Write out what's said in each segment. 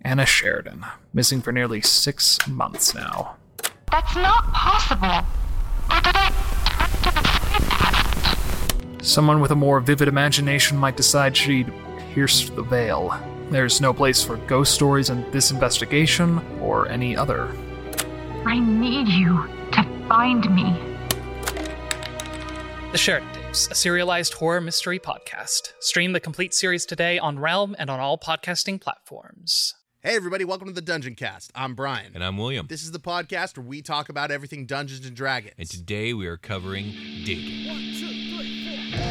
Anna Sheridan, missing for nearly 6 months now. That's not possible. Or did I... Someone with a more vivid imagination might decide she'd pierced the veil. There's no place for ghost stories in this investigation or any other. I need you to find me. The Sheridan Tapes, a serialized horror mystery podcast. Stream the complete series today on Realm and on all podcasting platforms. Hey everybody, welcome to the Dungeon Cast. I'm Brian. And I'm William. This is the podcast where we talk about everything Dungeons and Dragons. And today we are covering Dagon. 1, 2, 3, 4.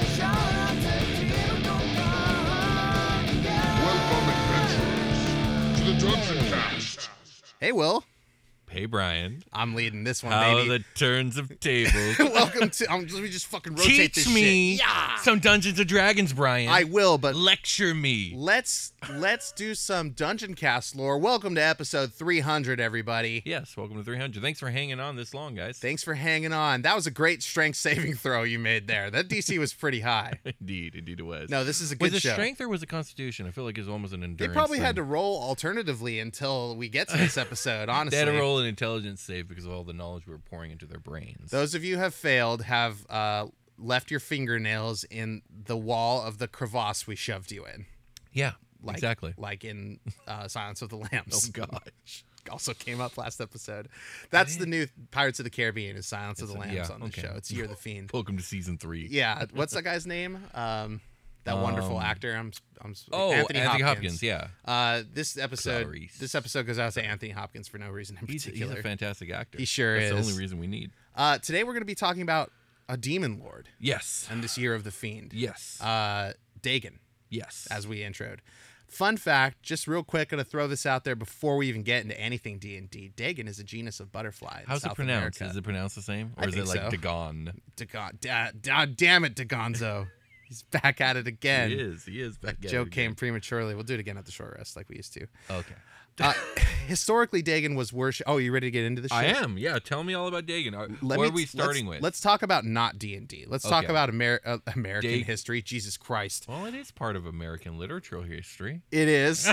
Welcome, adventurers, to the Dungeon Cast. Hey Will. Hey Brian. I'm leading this one, How baby. the turns of tables. Welcome to... let me just fucking rotate this Teach me shit. Yeah. some Dungeons and Dragons, Brian. I will, but Lecture me. let's do some Dungeon Cast lore. Welcome to episode 300, everybody. Yes, welcome to 300. Thanks for hanging on this long, guys. Thanks for hanging on. That was a great strength saving throw you made there. That DC was pretty high. Indeed it was. No, this is a good Was it show. strength or was it constitution? I feel like it's almost an They endurance probably had to thing. roll alternatively until we get to this episode, honestly. They had to roll an intelligence save because of all the knowledge we were pouring into their brains. Those of you who have failed have left your fingernails in the wall of the crevasse we shoved you in. Yeah, Like, exactly. Like in Silence of the Lambs. Oh, gosh. Also came up last episode. That's the new Pirates of the Caribbean is Silence of the Lambs yeah, on the okay. show. It's Year of the Fiend. Welcome to season 3. Yeah. What's that guy's name? That wonderful actor. Anthony Hopkins. Yeah. This episode goes out to Anthony Hopkins for no reason in He's particular. a fantastic actor. He sure That's is. the only reason we need. Today we're going to be talking about a demon lord Yes. and this Year of the Fiend. Yes. Dagon, Yes. as we introed. Fun fact, just real quick, going to throw this out there before we even get into anything D&D. Dagon is a genus of butterfly in How's South it pronounced? America. Is it pronounced the same? Or I is it think like so. Dagon? Damn it, Dagonzo. He's back at it again. He is back at Joke it came again. prematurely. We'll do it again at the short rest like we used to. Okay. Historically, Dagon was worshipped. Oh, you ready to get into this shit? I am. Yeah, tell me all about Dagon. What are we starting with? Let's talk about not D&D. Let's talk Okay. about American Dagon. history. Jesus Christ. Well, it is part of American literature history. It is.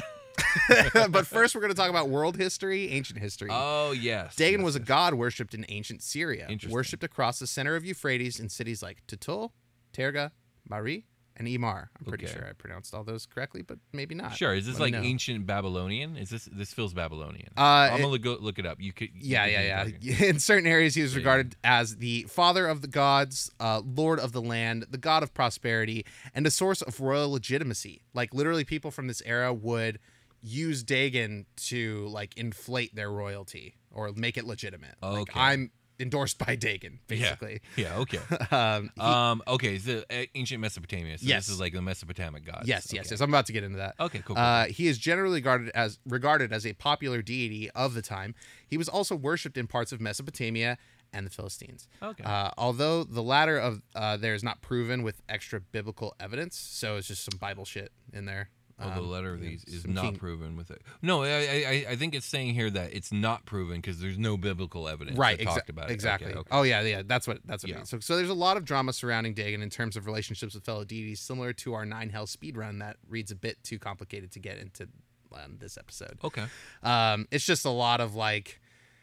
But first, we're going to talk about world history, ancient history. Oh, yes. Dagon yes, was a yes. god worshipped in ancient Syria, Interesting. worshipped across the center of Euphrates in cities like Tutul, Terga, Mari, and Imar. I'm pretty Okay. sure I pronounced all those correctly, but maybe not. Sure. Is this Let me like know. ancient Babylonian? Is this feels Babylonian? I'm gonna go look it up. You could. Yeah. In certain areas, he was regarded as the father of the gods, lord of the land, the god of prosperity, and a source of royal legitimacy. Like literally, people from this era would use Dagon to like inflate their royalty or make it legitimate. Like, Okay. I'm endorsed by Dagon, basically. Yeah. Okay. Okay. So ancient Mesopotamia. So Yes. This is like the Mesopotamic gods. Yes. Okay. I'm about to get into that. Okay. Cool. He is generally regarded as a popular deity of the time. He was also worshipped in parts of Mesopotamia and the Philistines. Okay. Although the latter of there is not proven with extra biblical evidence, so it's just some Bible shit in there. The letter of these is some not king- proven with it. No, I think it's saying here that it's not proven because there's no biblical evidence that talked about it. Exactly. Okay, okay. Oh yeah. That's what it Yeah. means. So there's a lot of drama surrounding Dagon in terms of relationships with fellow deities, similar to our 9 Hell speedrun that reads a bit too complicated to get into this episode. Okay. It's just a lot of like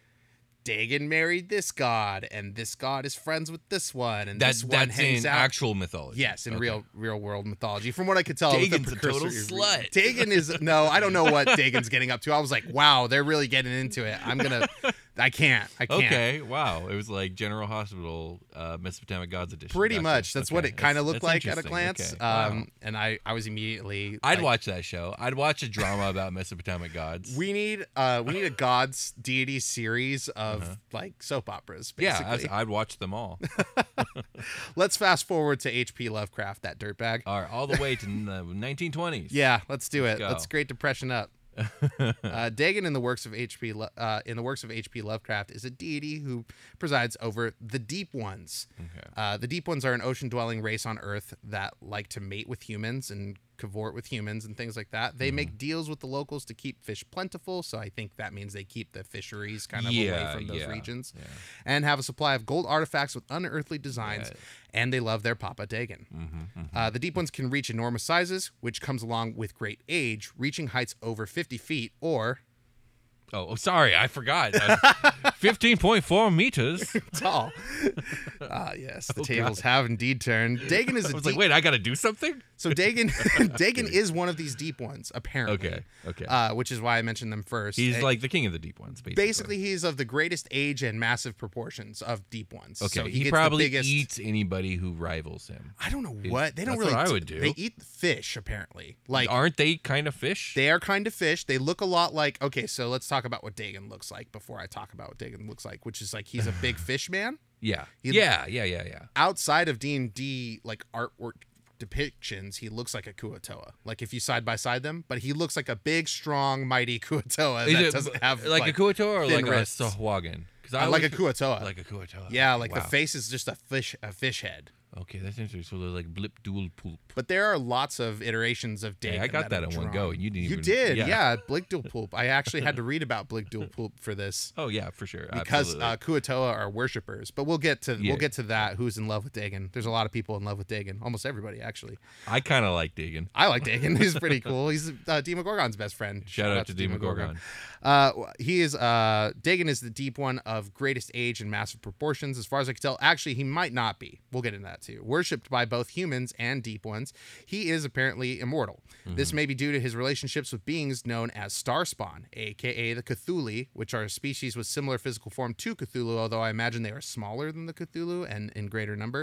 Dagon married this god, and this god is friends with this one, and this one That's hangs in out. actual mythology. Yes, in Okay. real world mythology. From what I could tell, with the Dagon's a total precursory read. slut. Dagon is no, I don't know what Dagon's getting up to. I was like, wow, they're really getting into it. I can't. Okay. Wow. It was like General Hospital, Mesopotamic Gods edition. Pretty Gotcha. much. That's what Okay. it kind of looked That's like at a interesting. glance. Okay. Wow. And I was immediately. I'd like, watch that show. I'd watch a drama about Mesopotamic gods. We need a gods deity series of like soap operas. Basically. Yeah, I'd watch them all. Let's fast forward to H.P. Lovecraft, that dirtbag. All the way to the 1920s. Yeah, let's do it. go. Let's Great Depression up. Dagon in the works of H.P. Lovecraft is a deity who presides over the Deep Ones. Okay. The Deep Ones are an ocean-dwelling race on Earth that like to mate with humans and cavort with humans and things like that. They make deals with the locals to keep fish plentiful, so I think that means they keep the fisheries kind of away from those regions, and have a supply of gold artifacts with unearthly designs, and they love their Papa Dagon. The deep ones can reach enormous sizes, which comes along with great age, reaching heights over 50 feet or... Oh, sorry, I forgot. 15.4 meters. Tall. Yes, the tables have indeed turned. Dagon is I was like, wait, I got to do something? So Dagon is one of these deep ones, apparently. Okay. Which is why I mentioned them first. He's like the king of the deep ones, basically. Basically, he's of the greatest age and massive proportions of deep ones. Okay, so he gets probably the biggest... eats anybody who rivals him. I don't know what. They don't That's really... what I would do. They eat fish, apparently. Like, aren't they kind of fish? They are kind of fish. They look a lot like... Okay, so let's talk about what Dagon looks like before I talk about what Dagon looks like, which is like he's a big fish man. Yeah. He- Yeah. Outside of D&D, like, artwork depictions, he looks like a Kuo-toa. Like, if you side by side them, but he looks like a big, strong, mighty Kuo-toa that doesn't have like a Kuo-toa or like wrists. a Sahuagin? Like a Kuo-toa. Like a Kuo-toa. Yeah, like Wow. the face is just a fish head. Okay, that's interesting. So they're like blip dual poop. But there are lots of iterations of Dagon. Hey, I got that in one go, and you didn't You even... did, Yeah. Blig dual poop. I actually had to read about Blig dual poop for this. Oh yeah, for sure. Because Absolutely. Kuo-toa are worshippers, but we'll get to that. Who's in love with Dagon? There's a lot of people in love with Dagon. Almost everybody, actually. I kind of like Dagon. I like Dagon. He's pretty cool. He's Demogorgon's best friend. Shout out to Demogorgon. He is Dagon is the deep one of greatest age and massive proportions. As far as I can tell, actually, he might not be. We'll get into that too. Worshipped by both humans and deep ones, he is apparently immortal. This may be due to his relationships with beings known as Starspawn, aka the Cthulhu, which are a species with similar physical form to Cthulhu, although I imagine they are smaller than the Cthulhu and in greater number.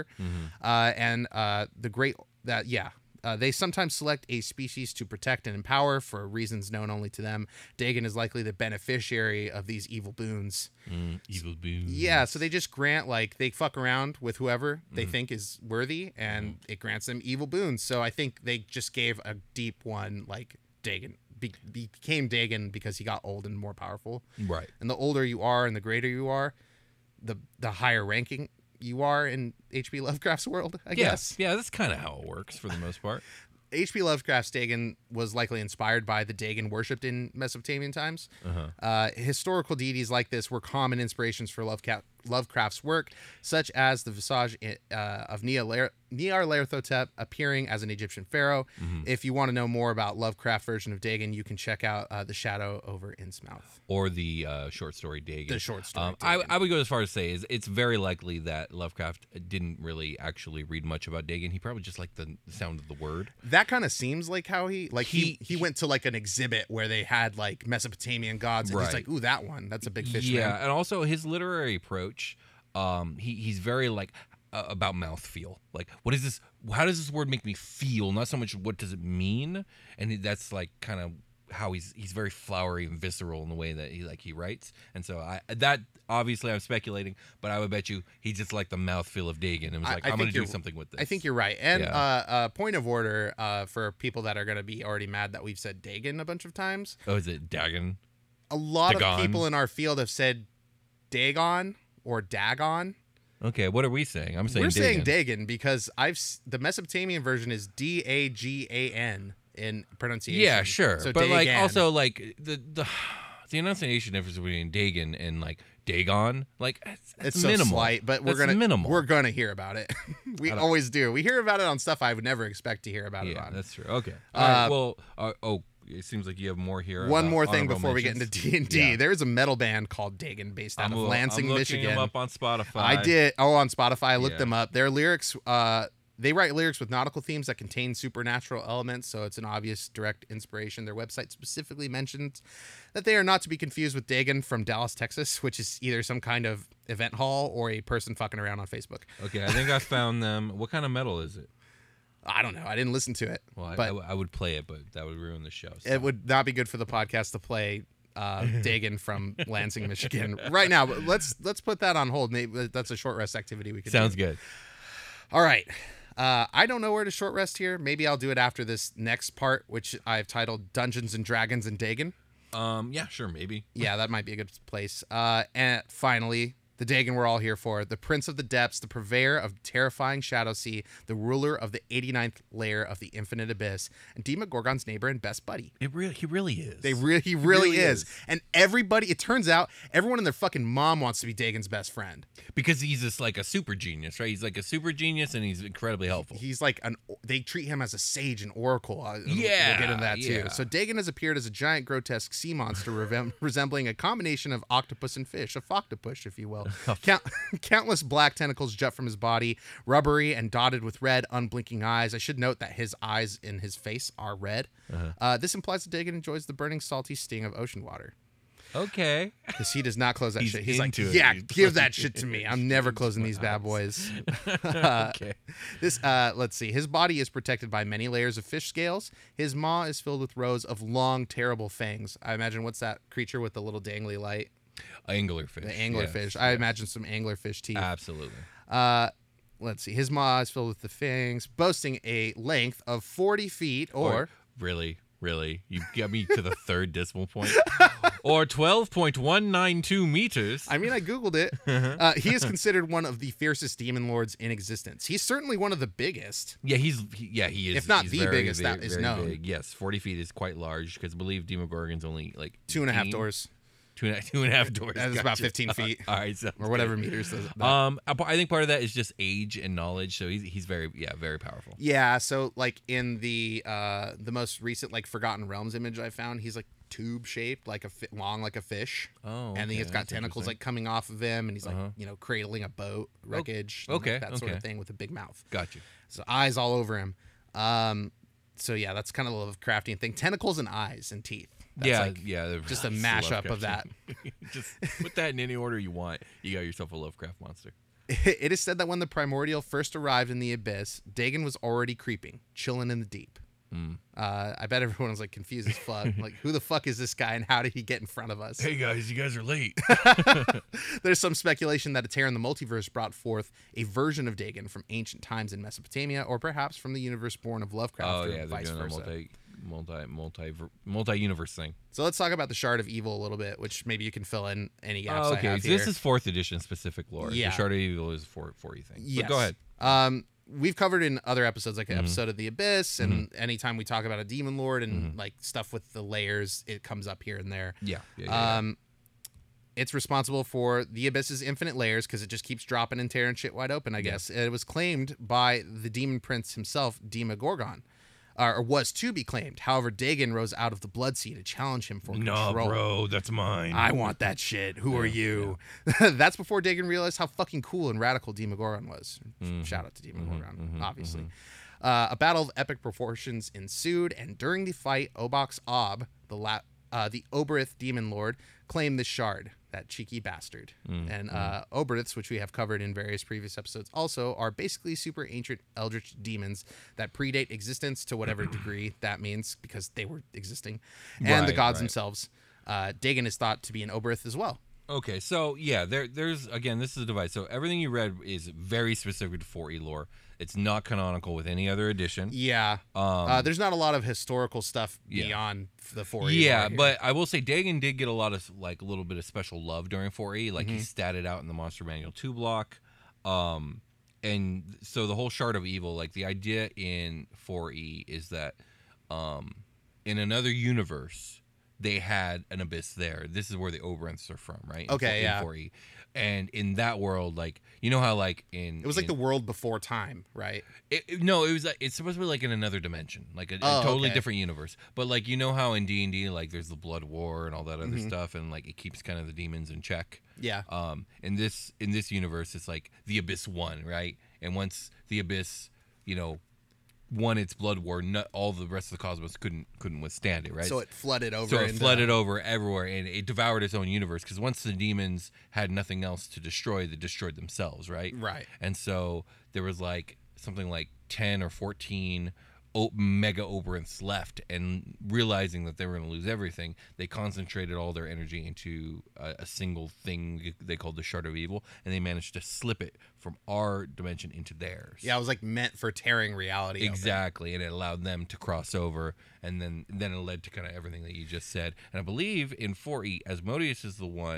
They sometimes select a species to protect and empower for reasons known only to them. Dagon is likely the beneficiary of these evil boons. Evil boons. Yeah, so they just grant, like, they fuck around with whoever they think is worthy, and it grants them evil boons. So I think they just gave a deep one, like, Dagon. Became Dagon because he got old and more powerful. Right. And the older you are and the greater you are, the higher ranking you are in H.P. Lovecraft's world, I guess. Yeah, that's kind of how it works for the most part. H.P. Lovecraft's Dagon was likely inspired by the Dagon worshipped in Mesopotamian times. Historical deities like this were common inspirations for Lovecraft's work, such as the visage of Nyarlathotep appearing as an Egyptian pharaoh. If you want to know more about Lovecraft version of Dagon, you can check out The Shadow over Innsmouth. Or the short story Dagon. The short story I Dagon. would go as far as to say it's very likely that Lovecraft didn't really actually read much about Dagon. He probably just liked the sound of the word. That kind of seems like how he went to like an exhibit where they had like Mesopotamian gods, and he's like, ooh, that one, that's a big fish. Yeah, man. and also his literary approach. He's very like about mouthfeel. Like, what is this? How does this word make me feel? Not so much what does it mean. And that's like kind of how he's very flowery and visceral in the way that he writes. And so that obviously I'm speculating, but I would bet you he just liked the mouthfeel of Dagon and was like, I'm going to do something with this. I think you're right. And point of order for people that are going to be already mad that we've said Dagon a bunch of times. Oh, is it Dagon? A lot Dagon? of people in our field have said Dagon or Dagon. Okay, what are we saying? I'm saying We're Dagon. saying Dagon because the Mesopotamian version is Dagan in pronunciation. Yeah, sure. So but like Dagan. also like the enunciation difference between Dagon and like Dagon, like it's minimal. so slight, but we're minimal. gonna hear about it. We always do. We hear about it on stuff I would never expect to hear about it Yeah, on. that's true. Okay. All right. Well, it seems like you have more here. One about more thing honorable before we get into mentions. D&D. Yeah. There's a metal band called Dagon based out of Lansing, I'm looking Michigan. them up on Spotify. I did. Oh, on Spotify, I looked Yeah. them up. Their lyrics, they write lyrics with nautical themes that contain supernatural elements, so it's an obvious direct inspiration. Their website specifically mentions that they are not to be confused with Dagon from Dallas, Texas, which is either some kind of event hall or a person fucking around on Facebook. Okay, I think I found them. What kind of metal is it? I don't know. I didn't listen to it. Well, but I would play it, but that would ruin the show. So. it would not be good for the podcast to play Dagon from Lansing, Michigan right now. But let's put that on hold. Maybe that's a short rest activity we could Sounds do. good. All right. I don't know where to short rest here. Maybe I'll do it after this next part, which I've titled Dungeons and Dragons and Dagon. Yeah, sure, maybe. Yeah, that might be a good place. And finally, The Dagon we're all here for. The Prince of the Depths, the purveyor of terrifying Shadow Sea, the ruler of the 89th layer of the Infinite Abyss, and Demogorgon's neighbor and best buddy. He really is. He really is. And everybody, it turns out, everyone and their fucking mom wants to be Dagon's best friend. Because he's just like a super genius, right? He's like a super genius, and he's incredibly helpful. He's like they treat him as a sage and oracle. Yeah, we'll get into that too. yeah. So Dagon has appeared as a giant, grotesque sea monster resembling a combination of octopus and fish, a foctopus, if you will. Countless black tentacles jut from his body, rubbery and dotted with red, unblinking eyes. I should note that his eyes in his face are red. This implies that Dagon enjoys the burning, salty sting of ocean water. Okay. Because he does not close that He's shit. He's like, into it. yeah, He's give that shit to me. I'm never closing these bad eyes. boys. Okay. Let's see. His body is protected by many layers of fish scales. His maw is filled with rows of long, terrible fangs. I imagine, what's that creature with the little dangly light? Anglerfish. The anglerfish. I imagine some anglerfish teeth. Absolutely. Let's see. His maw is filled with the fangs, boasting a length of 40 feet or Really? You got me to the third decimal point? Or 12.192 meters. I mean, I Googled it. He is considered one of the fiercest demon lords in existence. He's certainly one of the biggest. Yeah, he is. If not he's the biggest, that is very known. big. Yes, 40 feet is quite large because I believe Demogorgon's only like 2.5 18. doors. Two and a half doors. That is about 15 feet. All right, sounds Or whatever good. meters does it. I think part of that is just age and knowledge. So he's very powerful. Yeah, so like in the most recent like Forgotten Realms image I found, he's like tube shaped, like long like a fish. Oh, and then he's got that's tentacles interesting. like coming off of him, and he's like cradling a boat wreckage. and, okay, like, that sort okay. of thing with a big mouth. Gotcha. So eyes all over him. So yeah, that's kind of a Lovecraftian thing. Tentacles and eyes and teeth. That's they're just a really mashup of that. Just put that in any order you want. You got yourself a Lovecraft monster. It is said that when the Primordial first arrived in the Abyss, Dagon was already creeping, chilling in the deep. I bet everyone was like confused as fuck. Like, who the fuck is this guy and how did he get in front of us? Hey guys, you guys are late. There's some speculation that a tear in the multiverse brought forth a version of Dagon from ancient times in Mesopotamia, or perhaps from the universe born of Lovecraft, Oh or yeah, they're vice doing versa. a multi-universe thing. So let's talk about the Shard of Evil a little bit, which maybe you can fill in any gaps I Okay, have so here. this is 4th edition specific lore. Yeah. The Shard of Evil is 4E thing. Yes. But go ahead. We've covered in other episodes, like Mm-hmm. an episode of The Abyss, and anytime we talk about a demon lord and like stuff with the layers, it comes up here and there. Yeah. It's responsible for the Abyss's infinite layers because it just keeps dropping and tearing shit wide open, I guess. It was claimed by the demon prince himself, Demogorgon, or was to be claimed. However, Dagon rose out of the Blood Sea to challenge him for No, control. bro, that's mine. I want that shit. Who are you? That's before Dagon realized how fucking cool and radical Demogorgon was. Shout out to Demogorgon, obviously. A battle of epic proportions ensued, and during the fight, Obox Ob, the Oberith demon lord, claimed the shard. That cheeky bastard. And Oberiths, which we have covered in various previous episodes, also are basically super ancient eldritch demons that predate existence to whatever degree that means, because they were existing, and the gods themselves. Dagon is thought to be an Oberith as well. Okay, so yeah, there's again, this is a device. So everything you read is very specific to 4E lore. It's not canonical with any other edition. Yeah. There's not a lot of historical stuff beyond the 4E. Yeah, lore here. but I will say Dagon did get a lot of like a little bit of special love during 4E. Like he statted out in the Monster Manual 2 block. And so the whole Shard of Evil, like the idea in 4E is that in another universe they had an abyss there. This is where the Oberynths are from, right? Okay, in 4E. And in that world, like, you know how like it was like the world before time, right? No, it was like it's supposed to be like in another dimension, like a totally different universe. But like, you know how in D&D, like there's the Blood War and all that other stuff, and like it keeps kind of the demons in check. Yeah. In this universe, it's like the Abyss won, right? And once the Abyss, won its Blood War, all the rest of the cosmos couldn't withstand it, right? So it flooded over. So it flooded over everywhere, and it devoured its own universe. Because once the demons had nothing else to destroy, they destroyed themselves, right? Right. And so there was like something like 10 or 14 mega Oberynths left, and realizing that they were going to lose everything, they concentrated all their energy into a single thing they called the Shard of Evil, and they managed to slip it from our dimension into theirs. Yeah, it was like meant for tearing reality. Exactly, and it allowed them to cross over, and then it led to kind of everything that you just said. And I believe in 4E, Asmodeus is the one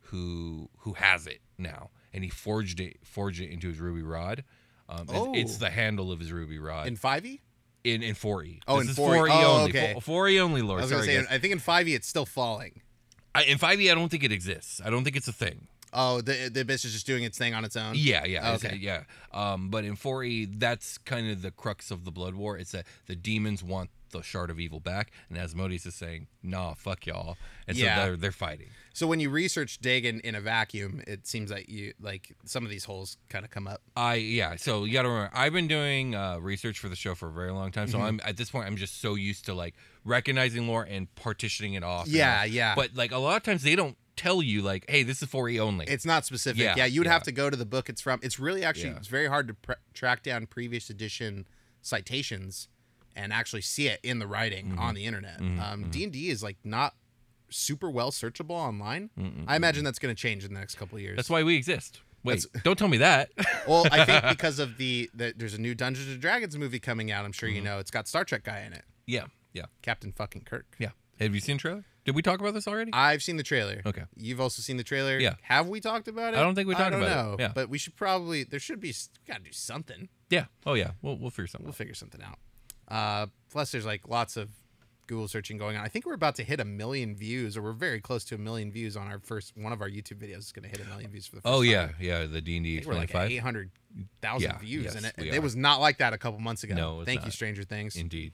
who has it now, and he forged it into his ruby rod. It's the handle of his ruby rod In 5e? in 4e. Oh, This in is 4e. 4e Oh, only. okay. 4e only, Lord. I was going Sorry, to say, guys. I think in 5e it's still falling. In 5e, I don't think it exists. I don't think it's a thing. Oh, the abyss is just doing its thing on its own? Yeah. Oh, it's- okay. yeah. But in 4e, that's kind of the crux of the Blood War. It's that the demons want the Shard of Evil back, and Asmodeus is saying, "Nah, fuck y'all," and Yeah. so they're fighting. So when you research Dagon in a vacuum, it seems like some of these holes kind of come up. So you gotta remember, I've been doing research for the show for a very long time, so Mm-hmm. I'm at this point I'm just so used to like recognizing lore and partitioning it off. Yeah, and yeah. But like a lot of times they don't tell you like, hey, this is 4e only. It's not specific. Yeah, Yeah, you would yeah. have to go to the book it's from. It's really actually Yeah. it's very hard to track down previous edition citations and actually see it in the writing Mm-hmm. on the internet. D&D is like not super well searchable online. I imagine that's going to change in the next couple of years. That's why we exist. Wait, don't tell me that. Well, I think because of there's a new Dungeons and Dragons movie coming out. I'm sure Mm-hmm. you know. It's got Star Trek guy in it, yeah. Captain fucking Kirk. Have you seen the trailer? Did we talk about this already? I've seen the trailer. Okay. You've also seen the trailer. Yeah. Have we talked about it? I don't think we talked I don't about it. know. Yeah. But we should probably. There should be. We gotta do something. Yeah. Oh yeah. We'll figure something We'll out. figure something out. Plus, there's like lots of Google searching going on. I think we're about to hit 1 million views, or we're very close to 1 million views on our one of our YouTube videos. Is going to hit 1 million views for the first Oh time. yeah. The D&D We're like 25. at 800,000 Yeah, views, yes, and we it are. was not like that a couple months ago. No, it's Thank you, not. Stranger Things. Indeed.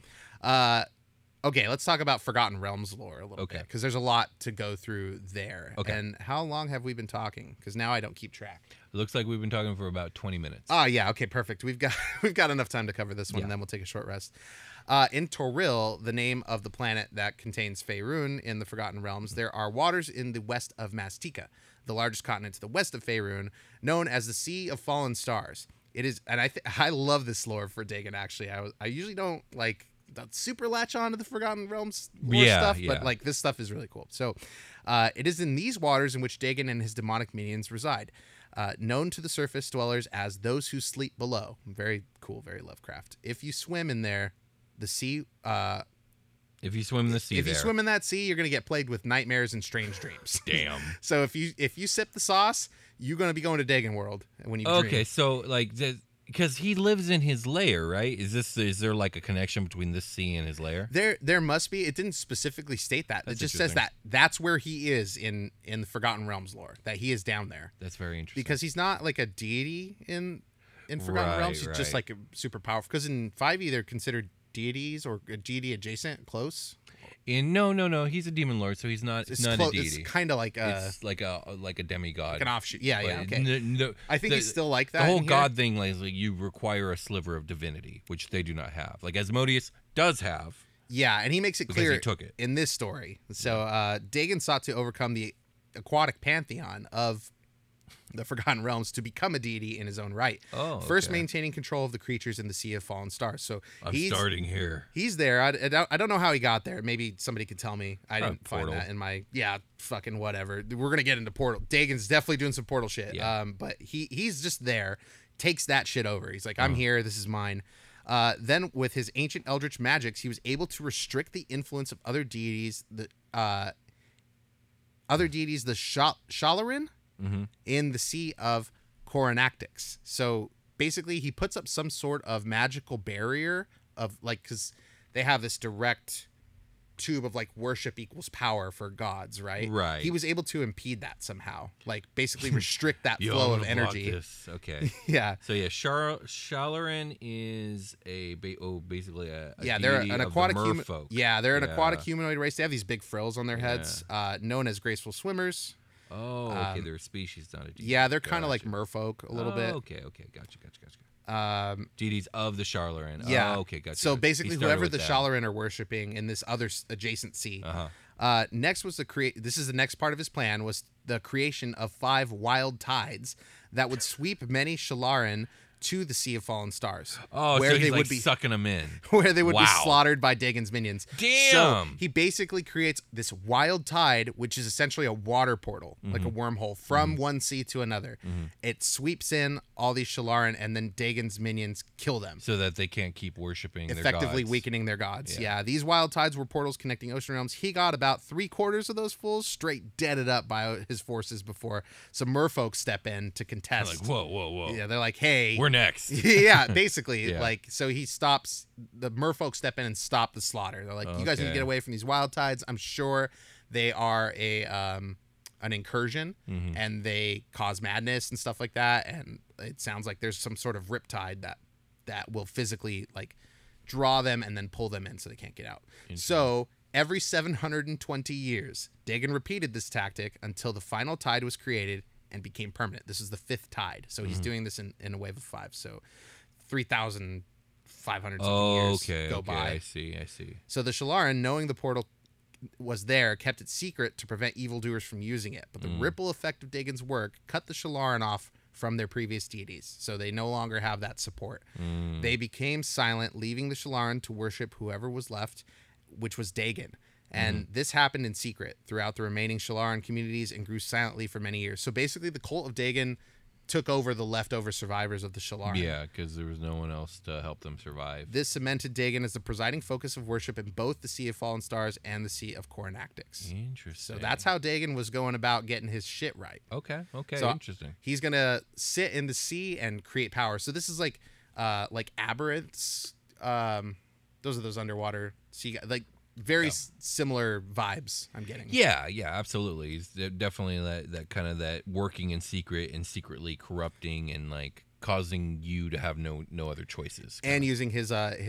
Okay, let's talk about Forgotten Realms lore a little Okay. bit, because there's a lot to go through there. Okay. And how long have we been talking? Because now I don't keep track. It looks like we've been talking for about 20 minutes. Oh yeah, okay, perfect. We've got enough time to cover this one, Yeah. and then we'll take a short rest. In Toril, the name of the planet that contains Faerun in the Forgotten Realms, there are waters in the west of Mastika, the largest continent to the west of Faerun, known as the Sea of Fallen Stars. It is, and I love this lore for Dagon. Actually, I usually don't super latch on to the Forgotten Realms lore stuff, but yeah. like this stuff is really cool. So, it is in these waters in which Dagon and his demonic minions reside. Known to the surface dwellers as those who sleep below. Very cool, very Lovecraft. If you swim in there, the sea. If you swim in the sea, If you swim in that sea, you're gonna get plagued with nightmares and strange dreams. Damn. So if you sip the sauce, you're gonna be going to Dagon World when you Okay, dream. so like because he lives in his lair, right? Is there like a connection between this sea and his lair? There must be. It didn't specifically state that. That's It just says interesting. that's where he is in the Forgotten Realms lore. That he is down there. That's very interesting. Because he's not like a deity in Forgotten Right, Realms. He's just right. like a super powerful. Because in 5e they're considered deities or a deity adjacent, close. No, he's a demon lord, so he's not It's not clo- a deity. it's kind of like It's like a demigod. an offshoot. Yeah, yeah. But Okay. I think he's still like that. The whole in here. god thing, like you require a sliver of divinity, which they do not have. Like Asmodeus does have. Yeah, and he makes it Because clear he took it. in this story. So Dagon sought to overcome the aquatic pantheon of the Forgotten Realms to become a deity in his own right. Oh, First okay. maintaining control of the creatures in the Sea of Fallen Stars. So I'm starting here. He's there. I don't know how he got there. Maybe somebody could tell me. I didn't find Portal. that in my fucking whatever. We're gonna get into Portal. Dagon's definitely doing some Portal shit. Yeah. But he's just there, takes that shit over. He's like, Uh-huh. I'm here. This is mine. Then with his ancient eldritch magics, he was able to restrict the influence of other deities. The Shalarin Mm-hmm. in the Sea of Coronactix. So basically, he puts up some sort of magical barrier of because they have this direct tube of like worship equals power for gods, right? Right. He was able to impede that somehow, like basically restrict that Yo, flow I'm of gonna block energy. this. Okay. Yeah. So yeah, Shalarin is basically a Yeah, they're deity an of aquatic the human. merfolk. Yeah, they're an Yeah. aquatic humanoid race. They have these big frills on their heads, known as graceful swimmers. Oh, okay. They're a species, not a deity. Yeah, they're kind of like Gotcha. merfolk a little Oh, bit. Okay, gotcha. Deities of the Shalarin. Yeah. Oh, okay, gotcha. So He basically, started whoever with the that. Shalarin are worshiping in this other adjacent sea. Uh-huh. Next was This is the next part of his plan was the creation of 5 wild tides that would sweep many Shalarin to the Sea of Fallen Stars. Oh, where so he's they like would be sucking them in. where they would be Wow. slaughtered by Dagon's minions. Damn. So he basically creates this wild tide, which is essentially a water portal, like a Mm-hmm. wormhole from one sea to another. It sweeps in all these Shalaran, and then Dagon's minions kill them, So that they can't keep worshiping effectively their gods. weakening their gods. Yeah. Yeah, these wild tides were portals connecting ocean realms. He got about 3/4 of those fools straight deaded up by his forces before some merfolk step in to contest. Like, whoa. Yeah, they're like, hey, We're next. yeah, basically, Yeah. like, so he stops, the merfolk step in and stop the slaughter. They're like, you guys need to Okay. get away from these wild tides. I'm sure they are an incursion, Mm-hmm. and they cause madness and stuff like that. And it sounds like there's some sort of riptide that will physically like draw them and then pull them in so they can't get out. So every 720 years, Dagon repeated this tactic until the final tide was created and became permanent. This is the 5th tide. So he's doing this in a wave of 5. So 3,500 something years go by. I see. So the Shalaran, knowing the portal was there, kept it secret to prevent evildoers from using it. But the ripple effect of Dagon's work cut the Shalaran off from their previous deities, so they no longer have that support. They became silent, leaving the Shalaran to worship whoever was left, which was Dagon. And this happened in secret throughout the remaining Shalaran communities and grew silently for many years. So basically, the cult of Dagon took over the leftover survivors of the Shalaran. Yeah, because there was no one else to help them survive. This cemented Dagon as the presiding focus of worship in both the Sea of Fallen Stars and the Sea of Coronactix. Interesting. So that's how Dagon was going about getting his shit right. Okay. So Interesting. He's gonna sit in the sea and create power. So this is like aberrants. Those are those underwater sea guys. Like very similar vibes I'm getting. Yeah, absolutely. He's definitely that kind of that working in secret and secretly corrupting and like causing you to have no other choices. And using his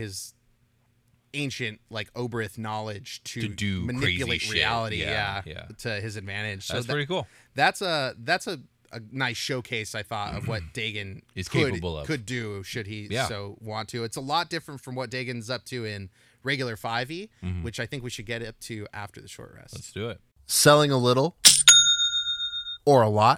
ancient like Oberith knowledge to do manipulate crazy shit. reality, Yeah. to his advantage. So That's pretty cool. That's a nice showcase, I thought, of what Dagon Is capable of. could do should he Yeah. so want to. It's a lot different from what Dagon's up to in regular 5e, which I think we should get up to after the short rest. Let's do it. Selling a little or a lot?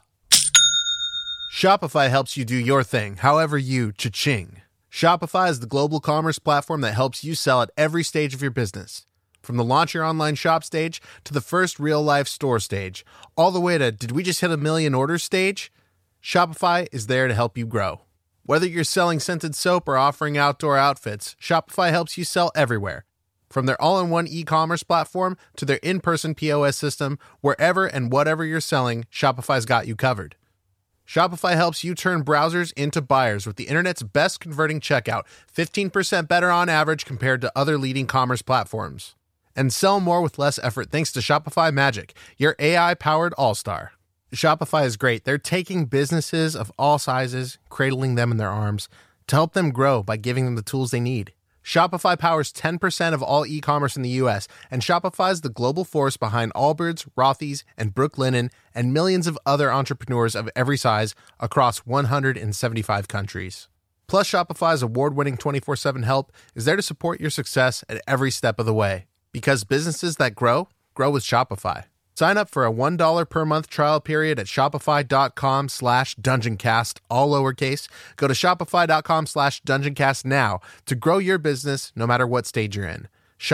Shopify helps you do your thing, however you cha-ching. Shopify is the global commerce platform that helps you sell at every stage of your business. From the launch your online shop stage to the first real-life store stage, all the way to did we just hit 1 million orders stage? Shopify is there to help you grow. Whether you're selling scented soap or offering outdoor outfits, Shopify helps you sell everywhere. From their all-in-one e-commerce platform to their in-person POS system, wherever and whatever you're selling, Shopify's got you covered. Shopify helps you turn browsers into buyers with the internet's best converting checkout, 15% better on average compared to other leading commerce platforms. And sell more with less effort thanks to Shopify Magic, your AI-powered all-star. Shopify is great. They're taking businesses of all sizes, cradling them in their arms, to help them grow by giving them the tools they need. Shopify powers 10% of all e-commerce in the U.S., and Shopify is the global force behind Allbirds, Rothy's, and Brooklinen, and millions of other entrepreneurs of every size across 175 countries. Plus, Shopify's award-winning 24/7 help is there to support your success at every step of the way. Because businesses that grow with Shopify. Sign up for a $1 per month trial period at shopify.com/dungeoncast, all lowercase. Go to shopify.com/dungeoncast now to grow your business no matter what stage you're in.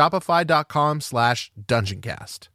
Shopify.com/dungeoncast.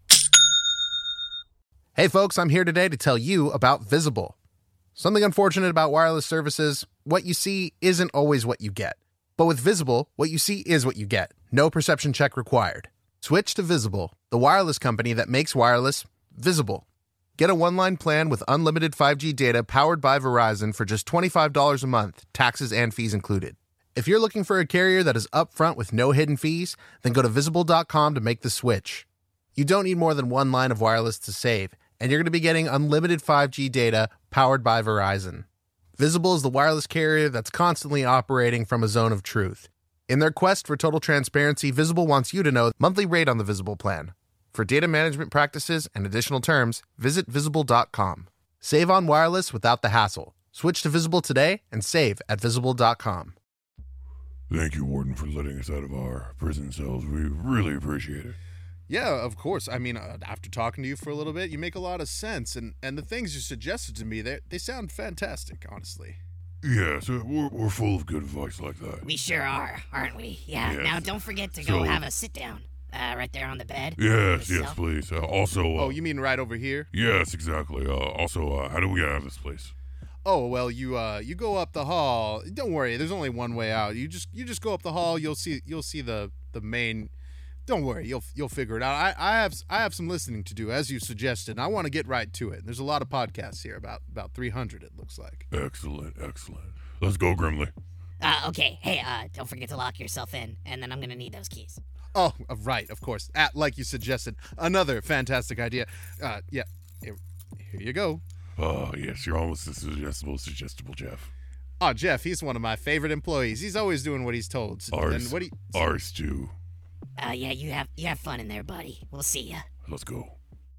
Hey folks, I'm here today to tell you about Visible. Something unfortunate about wireless services, what you see isn't always what you get. But with Visible, what you see is what you get. No perception check required. Switch to Visible, the wireless company that makes wireless visible. Get a one-line plan with unlimited 5G data powered by Verizon for just $25 a month, taxes and fees included. If you're looking for a carrier that is upfront with no hidden fees, then go to Visible.com to make the switch. You don't need more than one line of wireless to save, and you're going to be getting unlimited 5G data powered by Verizon. Visible is the wireless carrier that's constantly operating from a zone of truth. In their quest for total transparency, Visible wants you to know the monthly rate on the Visible plan. For data management practices and additional terms, visit Visible.com. Save on wireless without the hassle. Switch to Visible today and save at Visible.com. Thank you, Warden, for letting us out of our prison cells. We really appreciate it. Yeah, of course. I mean, after talking to you for a little bit, you make a lot of sense, and the things you suggested to me, they sound fantastic, honestly. Yes, we're full of good advice like that. We sure are, aren't we? Yeah. Yes. Now don't forget to go So- have a sit down. Right there on the bed. Yes, Yourself. yes, please. Also, Oh, you mean right over here? yes, exactly. Also, how do we get out of this place? Oh well, you go up the hall. Don't worry, there's only one way out. You just go up the hall. You'll see the main. Don't worry, you'll figure it out. I have some listening to do, as you suggested, and I want to get right to it. There's a lot of podcasts here, about 300 it looks like. Excellent, excellent. Let's go, Grimly. Okay. Hey, don't forget to lock yourself in, and then I'm gonna need those keys. Oh, right, of course. Like you suggested, another fantastic idea. Yeah, here you go. Oh, yes, you're almost the suggestible Jeff. Oh, Jeff, he's one of my favorite employees. He's always doing what he's told. Ours, And ours too. Yeah, you have fun in there, buddy. We'll see ya. Let's go.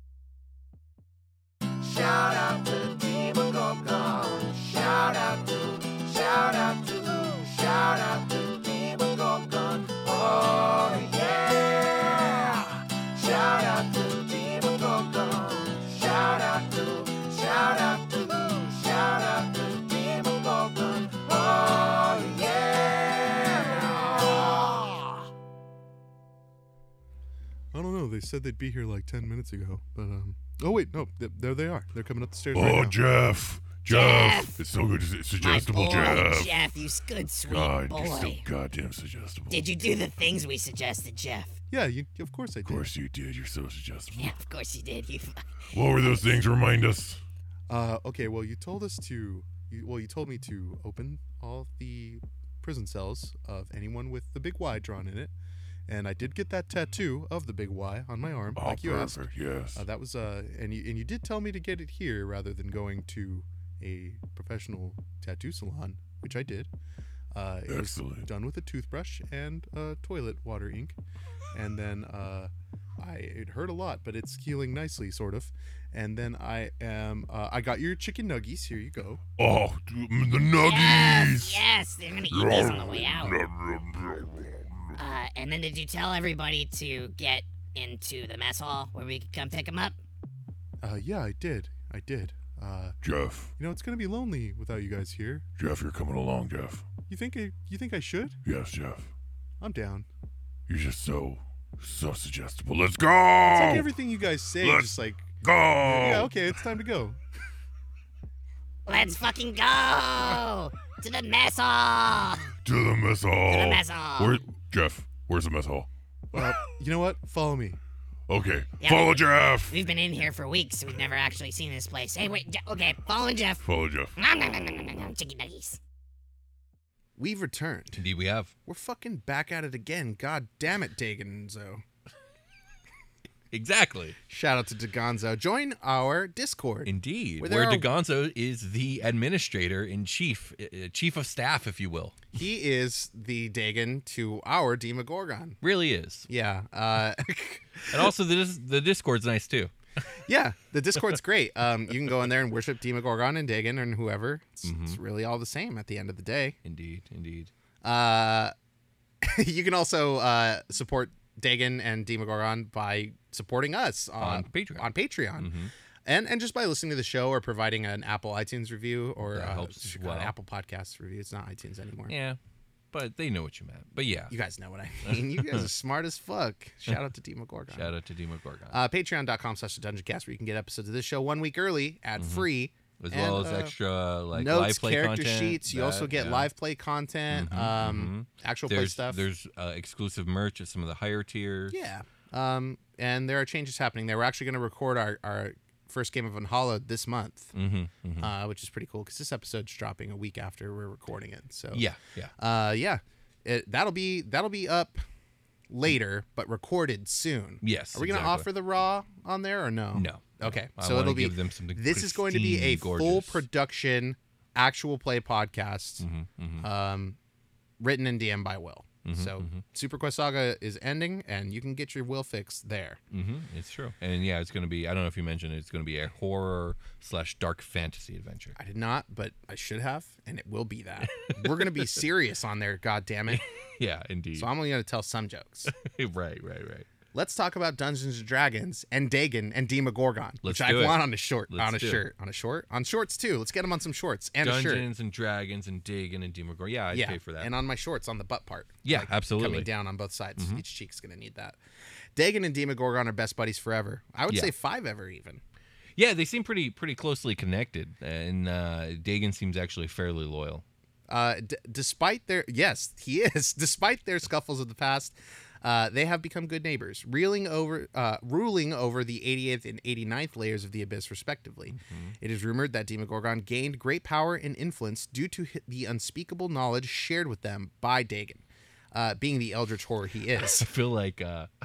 Shout out to Demogorgon. Shout out to Demogorgon. Oh yeah. Shout out to Demogorgon. Shout out to Demogorgon. Oh yeah. I don't know. They said they'd be here like 10 minutes ago, but oh wait, no, there they are. They're coming up the stairs right Oh, now. Jeff. Jeff! It's so good. Suggestible My boy, Jeff. Jeff, you good sweet God, you're so boy. goddamn suggestible. Did you do the things we suggested, Jeff? Yeah, of course I Of did. course you did. You're so suggestible. Yeah, of course you did. You. What were those things? Remind us. Okay, well, you told me to open all the prison cells of anyone with the big Y drawn in it, and I did get that tattoo of the big Y on my arm, Oh, like you asked. perfect. Yes. That was and you did tell me to get it here rather than going to a professional tattoo salon, which I did. It was Excellent. done with a toothbrush and toilet water ink, and then it hurt a lot, but it's healing nicely, sort of. And then I got your chicken nuggies. Here you go. Oh, the nuggies. Yes, they're gonna eat these on the way out. And then did you tell everybody to get into the mess hall where we could come pick them up? Yeah, I did. Jeff, It's gonna be lonely without you guys here. Jeff, you're coming along, Jeff. You think I should? Yes, Jeff. I'm down. You're just so suggestible. Let's go. It's like everything you guys say, Let's just like, go. yeah, okay, it's time to go. Let's fucking go to the mess hall. To the mess hall. To the mess hall. Jeff, where's the mess hall? You know what? Follow me. Okay, Yeah, follow Jeff. We've been in here for weeks. We've never actually seen this place. Hey, wait. Okay, following Jeff. Follow Jeff. Nom, nom, nom, nom, nom, nom, chicken nuggies. We've returned. Indeed, we have. We're fucking back at it again. God damn it, Dagonzo. Exactly. Shout out to Dagonzo. Join our Discord. Indeed. Where Where there are- DeGonzo is the administrator in chief, chief of staff, if you will. He is the Dagon to our Demogorgon. Really is. Yeah. And also, the Discord's nice too. Yeah, the Discord's great. You can go in there and worship Demogorgon and Dagon and whoever. It's really all the same at the end of the day. Indeed. You can also support Dagon and Demogorgon by supporting us On Patreon. On Patreon. And just by listening to the show or providing an Apple iTunes review or That helps as an well. Apple Podcast review. It's not iTunes anymore. Yeah, but they know what you meant. But yeah, You guys know what I mean. You guys are smart as fuck. Shout out to Demogorgon. shout out to Demogorgon. Patreon.com/thedungeoncast where you can get episodes of this show 1 week early, ad-free. as well as extra like notes, live play character content. sheets. You also get live play content, actual play stuff. There's exclusive merch at some of the higher tiers. Yeah. And there are changes happening there. We're actually going to record our first game of Valhalla this month, which is pretty cool because this episode's dropping a week after we're recording it. So Yeah. That'll be up later, but recorded soon. Yes. Are we going to exactly. offer the raw on there or no? No. Okay. I So wanna it'll be. give them something This is going to be a pristine, full gorgeous. production, actual play podcast, Mm-hmm, written and DM'd by Will. So Super Quest Saga is ending, and you can get your Will fix there. It's true. And yeah, it's going to be, I don't know if you mentioned it, it's going to be a horror/dark fantasy adventure. I did not, but I should have, and it will be that. We're gonna be serious on there, God damn it. Yeah, indeed. So I'm only gonna tell some jokes. right. let's talk about Dungeons and Dragons and Dagon and Demogorgon, which I want on a shirt. On shorts too. Let's get them on some shorts and a shirt. Dungeons and Dragons and Dagon and Demogorgon. Yeah, I'd pay for that. And on my shorts on the butt part. Yeah, absolutely. Coming down on both sides. Each cheek's gonna need that. Dagon and Demogorgon are best buddies forever. I would say 5 ever even. Yeah, they seem pretty closely connected, and Dagon seems actually fairly loyal. Despite their despite their scuffles of the past, they have become good neighbors, ruling over the 88th and 89th layers of the abyss, respectively. It is rumored that Demogorgon gained great power and influence due to the unspeakable knowledge shared with them by Dagon, being the eldritch horror he is. I feel like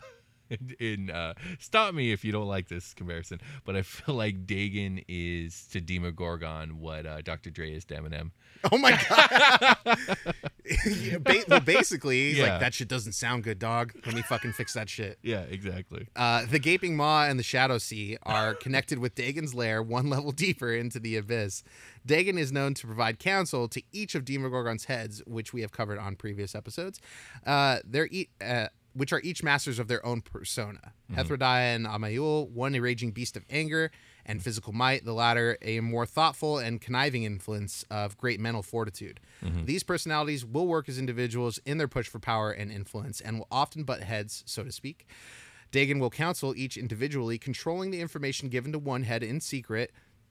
stop me if you don't like this comparison, but I feel like Dagon is to Demogorgon what Dr. Dre is to Eminem. Oh my god! Well, basically, he's like, that shit doesn't sound good, dog. Let me fucking fix that shit. Yeah, exactly. The Gaping Maw and the Shadow Sea are connected with Dagon's lair one level deeper into the abyss. Dagon is known to provide counsel to each of Demogorgon's heads, which we have covered on previous episodes. Which are each masters of their own persona. Hethrodai and Amayul, one a raging beast of anger and physical might, the latter a more thoughtful and conniving influence of great mental fortitude. These personalities will work as individuals in their push for power and influence and will often butt heads, so to speak. Dagon will counsel each individually, controlling the information given to one head in secret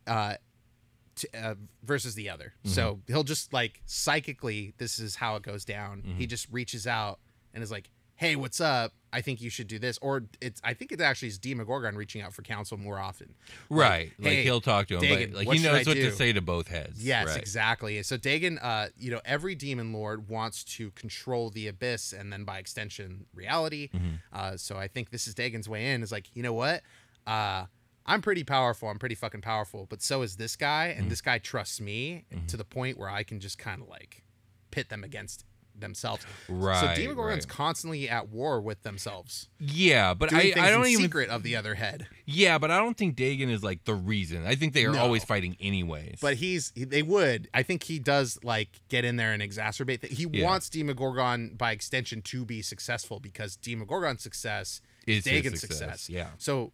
versus the other. So he'll just like psychically, this is how it goes down. He just reaches out and is like, hey, what's up? I think you should do this. Or I think it actually is Demogorgon reaching out for counsel more often. Right. Like, hey, he'll talk to him, Dagon, but what he should knows I what do? to say to both heads. Yes, right. exactly. So Dagon, every demon lord wants to control the abyss and then by extension, reality. So I think this is Dagon's way in, is like, you know what? I'm pretty powerful. I'm pretty fucking powerful. But so is this guy. And this guy trusts me to the point where I can just kind of like pit them against themselves. Right. So Demogorgon's constantly at war with themselves. Yeah, but I don't even secret of the other head. Yeah, but I don't think Dagon is like the reason. I think they are always fighting anyways. But they would. I think he does like get in there and exacerbate that. He wants Demogorgon by extension to be successful because Demogorgon's success is Dagon's success. Yeah. So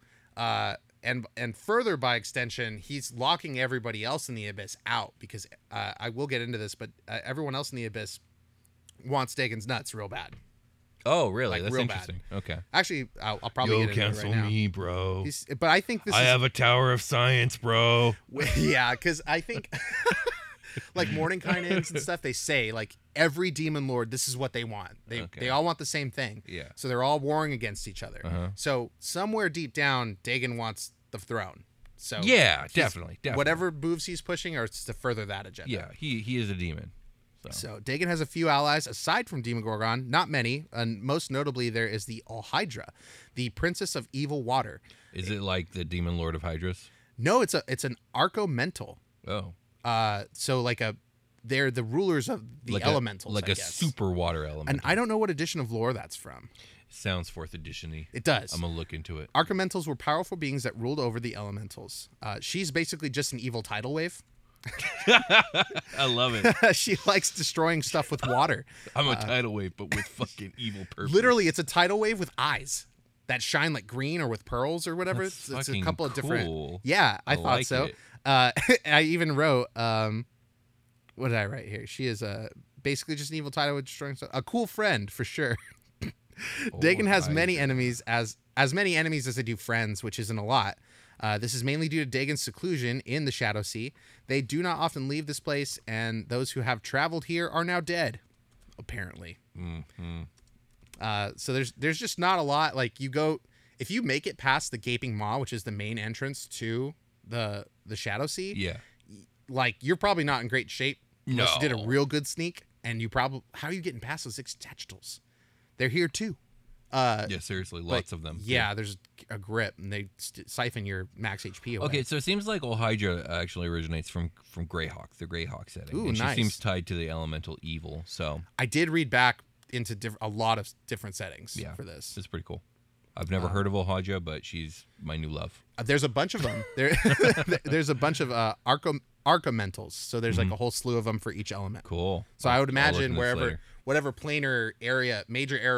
and further by extension, he's locking everybody else in the abyss out because I will get into this, but everyone else in the abyss wants Dagon's nuts real bad. Oh, really? Like, That's real interesting. bad. Okay. Actually, I'll probably get into it right now. Cancel me, bro. But I think this I is... have a tower of science, bro. Yeah, because I think... like Mordenkainen's and stuff, they say, like, every demon lord, this is what they want. They all want the same thing. Yeah. So they're all warring against each other. So somewhere deep down, Dagon wants the throne. So yeah, definitely. Whatever moves he's pushing are to further that agenda. Yeah, he is a demon. So Dagon has a few allies aside from Demogorgon, not many, and most notably there is the Alhydra, the princess of evil water. Is it like the demon lord of Hydrus? No, it's an Archomental. Oh. So like they're the rulers of the elementals, like I a guess. super water element. And I don't know what edition of lore that's from. Sounds 4th edition-y. It does. I'm gonna look into it. Archomentals were powerful beings that ruled over the elementals. She's basically just an evil tidal wave. I love it. She likes destroying stuff with water. I'm a tidal wave, but with fucking evil purpose. Literally, it's a tidal wave with eyes that shine like green or with pearls or whatever. That's It's a fucking couple of different. cool. Yeah, I thought like so. it. I even wrote, what did I write here? She is basically just an evil tidal wave destroying stuff. A cool friend for sure. Dagon has many enemies, as many enemies as they do friends, which isn't a lot. This is mainly due to Dagon's seclusion in the Shadow Sea. They do not often leave this place, and those who have traveled here are now dead, apparently. So there's just not a lot. Like if you make it past the Gaping Maw, which is the main entrance to the Shadow Sea, Yeah. like you're probably not in great shape unless you did a No. real good sneak. And how are you getting past those Extagitals? They're here too. Yeah, seriously, lots of them. Yeah, there's a grip, and they siphon your max HP away. Okay, so it seems like Alhydra actually originates from Greyhawk, the Greyhawk setting. Ooh, and nice. She seems tied to the elemental evil, so I did read back into a lot of different settings for this. it's pretty cool. I've never heard of Alhydra, but she's my new love. There's a bunch of them. There's a bunch of Archomentals, so there's like a whole slew of them for each element. Cool. So I would I'll look imagine into this later. whatever planar area, major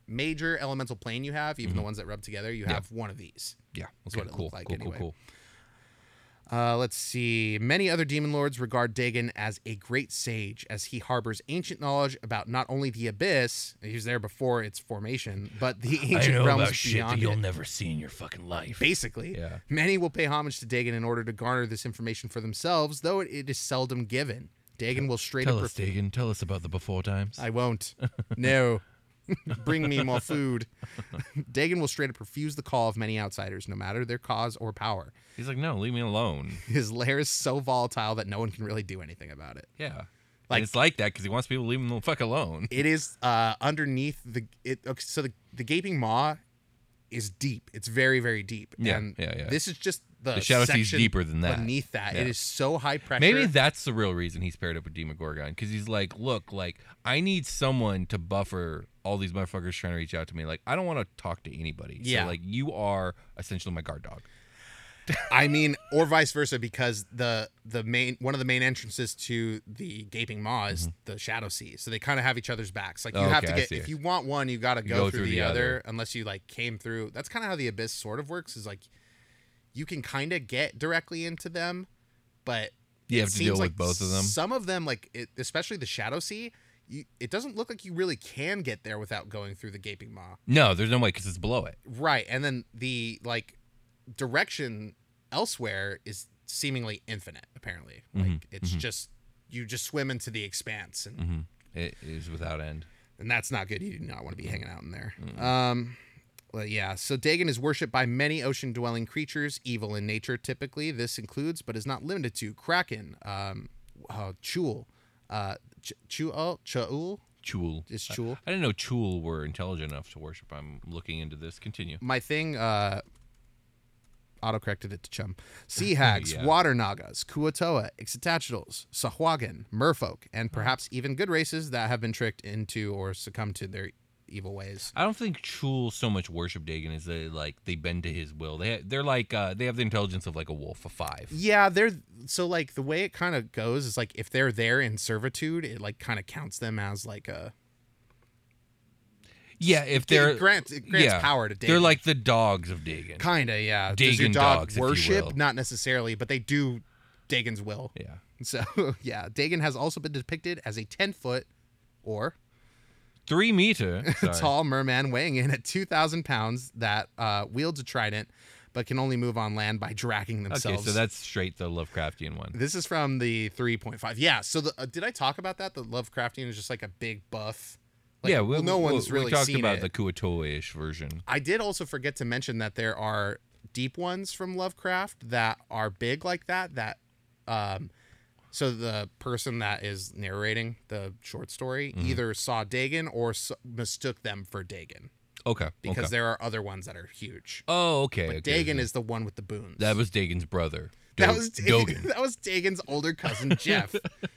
major elemental plane you have, even the ones that rub together, you have one of these. Yeah. That's Okay. what it Cool. looked like Cool. anyway. Cool. Let's see. Many other demon lords regard Dagon as a great sage, as he harbors ancient knowledge about not only the abyss, he was there before its formation, but the ancient realms beyond it. never see in your fucking life. Basically, Yeah. many will pay homage to Dagon in order to garner this information for themselves, though it is seldom given. Dagon will straight Tell up. us, Dagon. Tell us about the before times. I won't. No. Bring me more food. Dagon will straight up refuse the call of many outsiders, no matter their cause or power. He's like, no, leave me alone. His lair is so volatile that no one can really do anything about it. Yeah. Like- And it's like that because he wants people to leave him the fuck alone. It is underneath so the gaping maw is deep. It's very, very deep. Yeah, And yeah. this is just the Shadow Sea's section deeper than that. Beneath that. Yeah. It is so high pressure. Maybe that's the real reason he's paired up with Demogorgon, because he's like, look, like, I need someone to buffer all these motherfuckers trying to reach out to me. Like, I don't want to talk to anybody. Yeah. So, like, you are essentially my guard dog. I mean, or vice versa, because one of the main entrances to the gaping maw is the Shadow Sea. So they kind of have each other's backs. Like you have to Okay, I get, see. if you want one, you got to You go through the other, unless you like came through. That's kind of how the Abyss sort of works. Is like you can kind of get directly into them, but You it have to seems deal like with both of them. Some of them, like especially the Shadow Sea, it doesn't look like you really can get there without going through the gaping maw. No, there's no way because it's below it. Right, and then the like direction elsewhere is seemingly infinite. Apparently, like it's just you just swim into the expanse, and It is without end. and that's not good. You do not want to be hanging out in there. Well, yeah. So Dagon is worshipped by many ocean-dwelling creatures, evil in nature. Typically, this includes, but is not limited to, kraken, chul, chul. Chul. It's chul. I didn't know Chul were intelligent enough to worship. I'm looking into this. Continue. My thing autocorrected it to chum. Sea hags, Yeah. water nagas, kuatoa, ixotatchitls, sahuagin, merfolk, and perhaps even good races that have been tricked into or succumbed to their evil ways. I don't think Chul so much worship Dagon as they bend to his will. They're like they have the intelligence of like a wolf, a 5. Yeah, they're so like the way it kind of goes is like if they're there in servitude, it like kind of counts them as like a If they're it grants power to Dagon. They're like the dogs of Dagon. Kinda, yeah. Does your Dagon dog dogs, if you worship? will. Not necessarily, but they do Dagon's will. Yeah. So yeah, Dagon has also been depicted as a 10-foot or 3 meter tall merman weighing in at 2,000 pounds that wields a trident but can only move on land by dragging themselves. Okay, so that's straight the Lovecraftian one. This is from the 3.5. Yeah, so did I talk about that? The Lovecraftian is just like a big buff. Like, yeah, no one's really we talked seen about it. the Kuatoa-ish version. I did also forget to mention that there are deep ones from Lovecraft that are big like that so the person that is narrating the short story either saw Dagon or mistook them for Dagon. Okay. Because there are other ones that are huge. Oh, okay. But okay, Dagon okay. is the one with the boons. That was Dagon's brother. That was Dogan. That was Dagon's older cousin Jeff.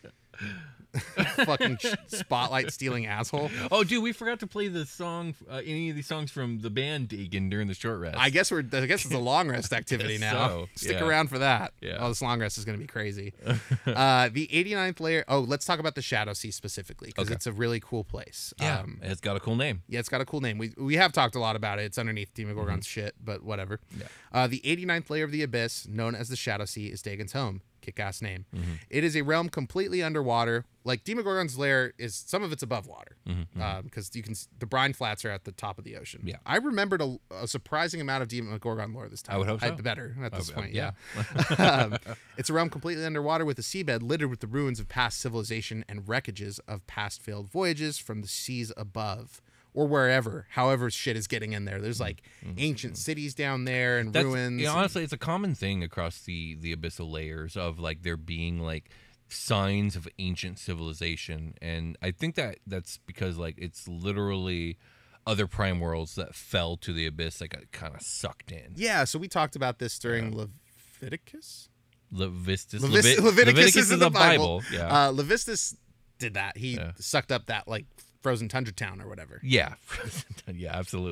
Fucking spotlight stealing asshole. Oh, dude, we forgot to play the song, any of these songs from the band Dagon during the short rest. I guess it's a long rest activity Guess now. so, Stick yeah. around for that. Yeah. Oh, this long rest is going to be crazy. The 89th layer. Oh, let's talk about the Shadow Sea specifically because Okay. it's a really cool place. Yeah, it's got a cool name. Yeah, it's got a cool name. We have talked a lot about it. It's underneath Demogorgon's shit, but whatever. Yeah. The 89th layer of the Abyss, known as the Shadow Sea, is Dagon's home. Kick-ass name. It is a realm completely underwater. Like Demogorgon's lair is, some of it's above water because you can. The brine flats are at the top of the ocean. Yeah. I remembered a surprising amount of Demogorgon lore this time. I would hope so. Better at this point. yeah. It's a realm completely underwater with a seabed littered with the ruins of past civilization and wreckages of past failed voyages from the seas above. Or wherever, however shit is getting in there. There's like ancient cities down there and ruins. Yeah, honestly, it's a common thing across the abyssal layers of like there being like signs of ancient civilization, and I think that's because like it's literally other prime worlds that fell to the abyss that got kind of sucked in. Yeah, so we talked about this during Leviticus. Leviticus is in the Bible. Yeah. Leviticus did that. He sucked up that like frozen tundra town or whatever. Yeah. Yeah, absolutely.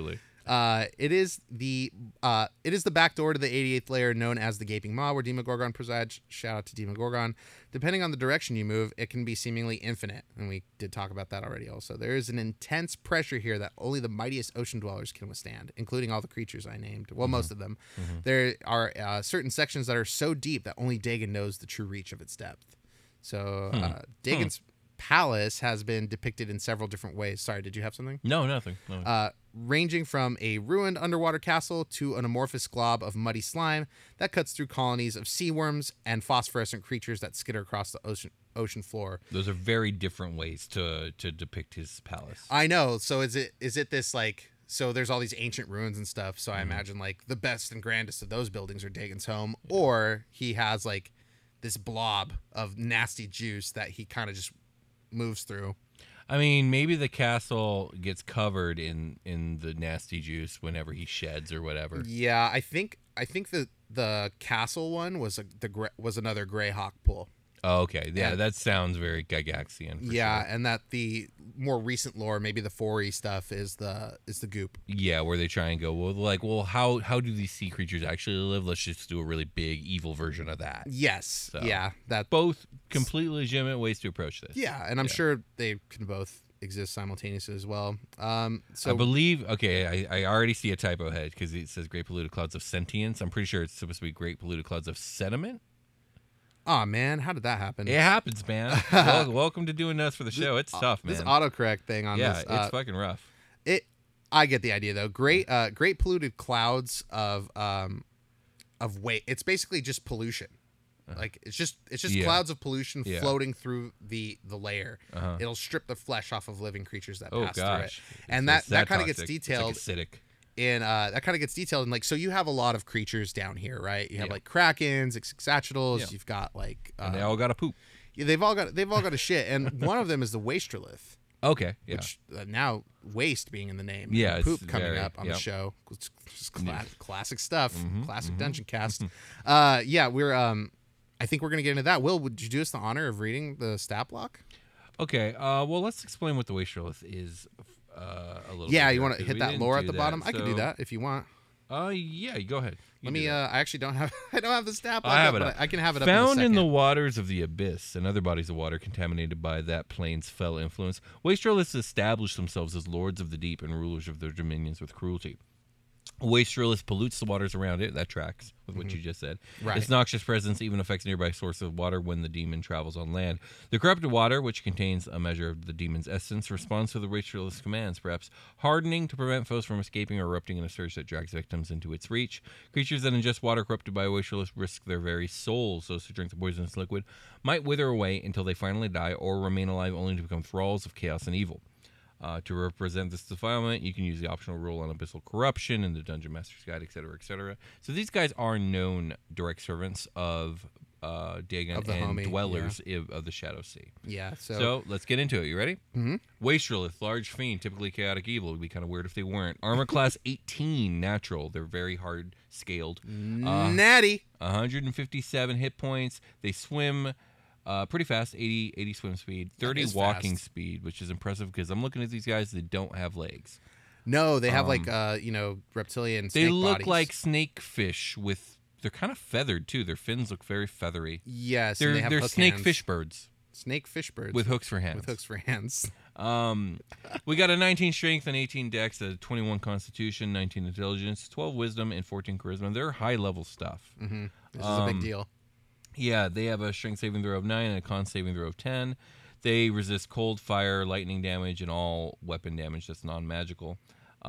It is the back door to the 88th layer, known as the Gaping Maw, where Demogorgon presides. Shout out to Demogorgon. Depending on the direction you move, it can be seemingly infinite, and we did talk about that already. Also, there is an intense pressure here that only the mightiest ocean dwellers can withstand, including all the creatures I named. Well, most of them. There are certain sections that are so deep that only Dagon knows the true reach of its depth. So Dagon's palace has been depicted in several different ways. Sorry, did you have something? No, nothing. No. Ranging from a ruined underwater castle to an amorphous glob of muddy slime that cuts through colonies of sea worms and phosphorescent creatures that skitter across the ocean floor. Those are very different ways to depict his palace. I know. So is it this like... So there's all these ancient ruins and stuff. So I imagine like the best and grandest of those buildings are Dagon's home, or he has like this blob of nasty juice that he kind of just moves through. I mean, maybe the castle gets covered in the nasty juice whenever he sheds or whatever. Yeah, I think the castle one was another Greyhawk pool. Oh, okay. Yeah, that sounds very Gygaxian. Yeah, sure. and that the more recent lore, maybe the 4E stuff, is the goop. Yeah, where they try and go, how do these sea creatures actually live? Let's just do a really big evil version of that. Yes. So, yeah. That both completely legitimate ways to approach this. Yeah, and I'm sure they can both exist simultaneously as well. So I believe, I already see a typo head because it says Great Polluted Clouds of Sentience. I'm pretty sure it's supposed to be Great Polluted Clouds of Sediment. Oh man, how did that happen? It happens, man. Welcome to doing this for the show. It's tough, man. This autocorrect thing on this. Yeah, it's fucking rough. I get the idea though. Great polluted clouds of weight. It's basically just pollution. Like it's just clouds of pollution floating through the layer. It'll strip the flesh off of living creatures that pass through it, and that kind of gets detailed. It's like acidic. That kind of gets detailed in like, so you have a lot of creatures down here, right? You have like krakens, exatulals. You've got like and they all got a poop. Yeah, they've all got a shit, and one of them is the Wastrolith. Okay, yeah. Which now waste being in the name. Yeah, poop coming up on the show. It's just classic stuff. Classic Dungeon Cast. We're I think we're gonna get into that. Will, would you do us the honor of reading the stat block? Okay. Well, let's explain what the Wastrolith is. A little yeah, bit you here, want to hit that lore at the bottom? I can do that if you want. Yeah, you go ahead. Let me. I actually don't have. I don't have the stat block. I have it but I can have it up. Found in the waters of the abyss and other bodies of water contaminated by that plane's fell influence, Wastroliths established themselves as lords of the deep and rulers of their dominions with cruelty. Wastrolith pollutes the waters around it. That tracks with what you just said. Right. Its noxious presence even affects nearby sources of water when the demon travels on land. The corrupted water, which contains a measure of the demon's essence, responds to the Wastrolith's commands, perhaps hardening to prevent foes from escaping or erupting in a surge that drags victims into its reach. Creatures that ingest water corrupted by a Wastrolith risk their very souls. Those who drink the poisonous liquid might wither away until they finally die or remain alive only to become thralls of chaos and evil. To represent this defilement, you can use the optional rule on abyssal corruption in the Dungeon Master's Guide, etc., etc. So these guys are known direct servants of Dagon and homie, dwellers of the Shadow Sea. Yeah. So let's get into it. You ready? Mm-hmm. Wastrolith, large fiend, typically chaotic evil. It would be kind of weird if they weren't. Armor class 18, natural. They're very hard scaled. Natty. 157 hit points. They swim pretty fast, 80 swim speed, 30 walking speed, which is impressive because I'm looking at these guys that don't have legs. No, they have reptilian snake They look bodies. like snakefish they're kind of feathered too. Their fins look very feathery. Yes, they're and they have hook snakefish hands. birds. Snakefish birds with hooks for hands. With hooks for hands. We got a 19 strength and 18 dex, a 21 constitution, 19 intelligence, 12 wisdom, and 14 charisma. They're high level stuff. Mm-hmm. This is a big deal. Yeah, they have a strength saving throw of 9 and a con saving throw of 10. They resist cold, fire, lightning damage, and all weapon damage that's non-magical.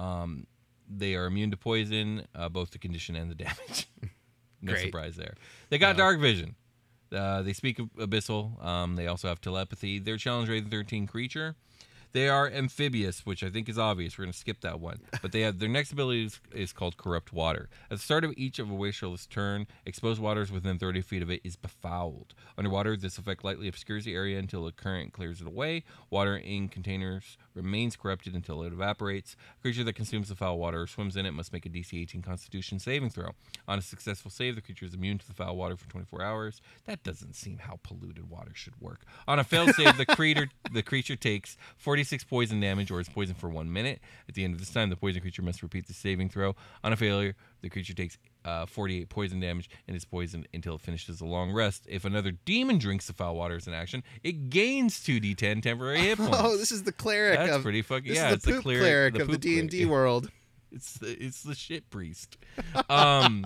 They are immune to poison, both the condition and the damage. No surprise there. They got dark vision. They speak abyssal. They also have telepathy. They're challenge rated 13 creature. They are amphibious, which I think is obvious. We're going to skip that one. But they have their next ability is called Corrupt Water. At the start of each of a Wastrolith's turn, exposed waters within 30 feet of it is befouled. Underwater, this effect lightly obscures the area until the current clears it away. Water in containers remains corrupted until it evaporates. A creature that consumes the foul water or swims in it must make a DC 18 Constitution saving throw. On a successful save, the creature is immune to the foul water for 24 hours. That doesn't seem how polluted water should work. On a failed save, the creature takes 40 46 poison damage, or it's poisoned for 1 minute. At the end of this time, the poison creature must repeat the saving throw. On a failure, the creature takes 48 poison damage and is poisoned until it finishes a long rest. If another demon drinks the foul water as an action, it gains 2d10 temporary hit points. Oh, this is the cleric. That's pretty fucking. This yeah, is it's the the poop cleric of the poop D&D cleric. world. It's the shit priest. I'm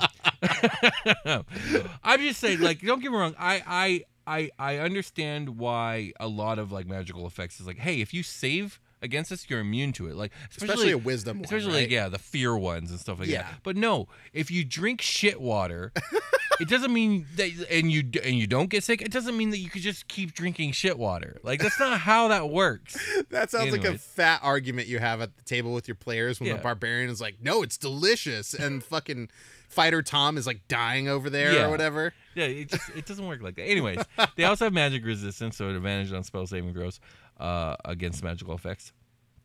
just saying, like, don't get me wrong. I understand why a lot of like magical effects is like, hey, if you save against this, you're immune to it. Like Especially a wisdom one, especially right? like the fear ones and stuff like Yeah. that. But no, if you drink shit water, it doesn't mean that, and you don't get sick. It doesn't mean that you could just keep drinking shit water. Like that's not how that works. That sounds like a Anyways. fat argument you have at the table with your players when Yeah. the barbarian is like, no, it's delicious. And fucking Fighter Tom is like dying over there Yeah. or whatever. Yeah, it doesn't work like that. Anyways, they also have magic resistance, so an advantage on spell saving throws against magical effects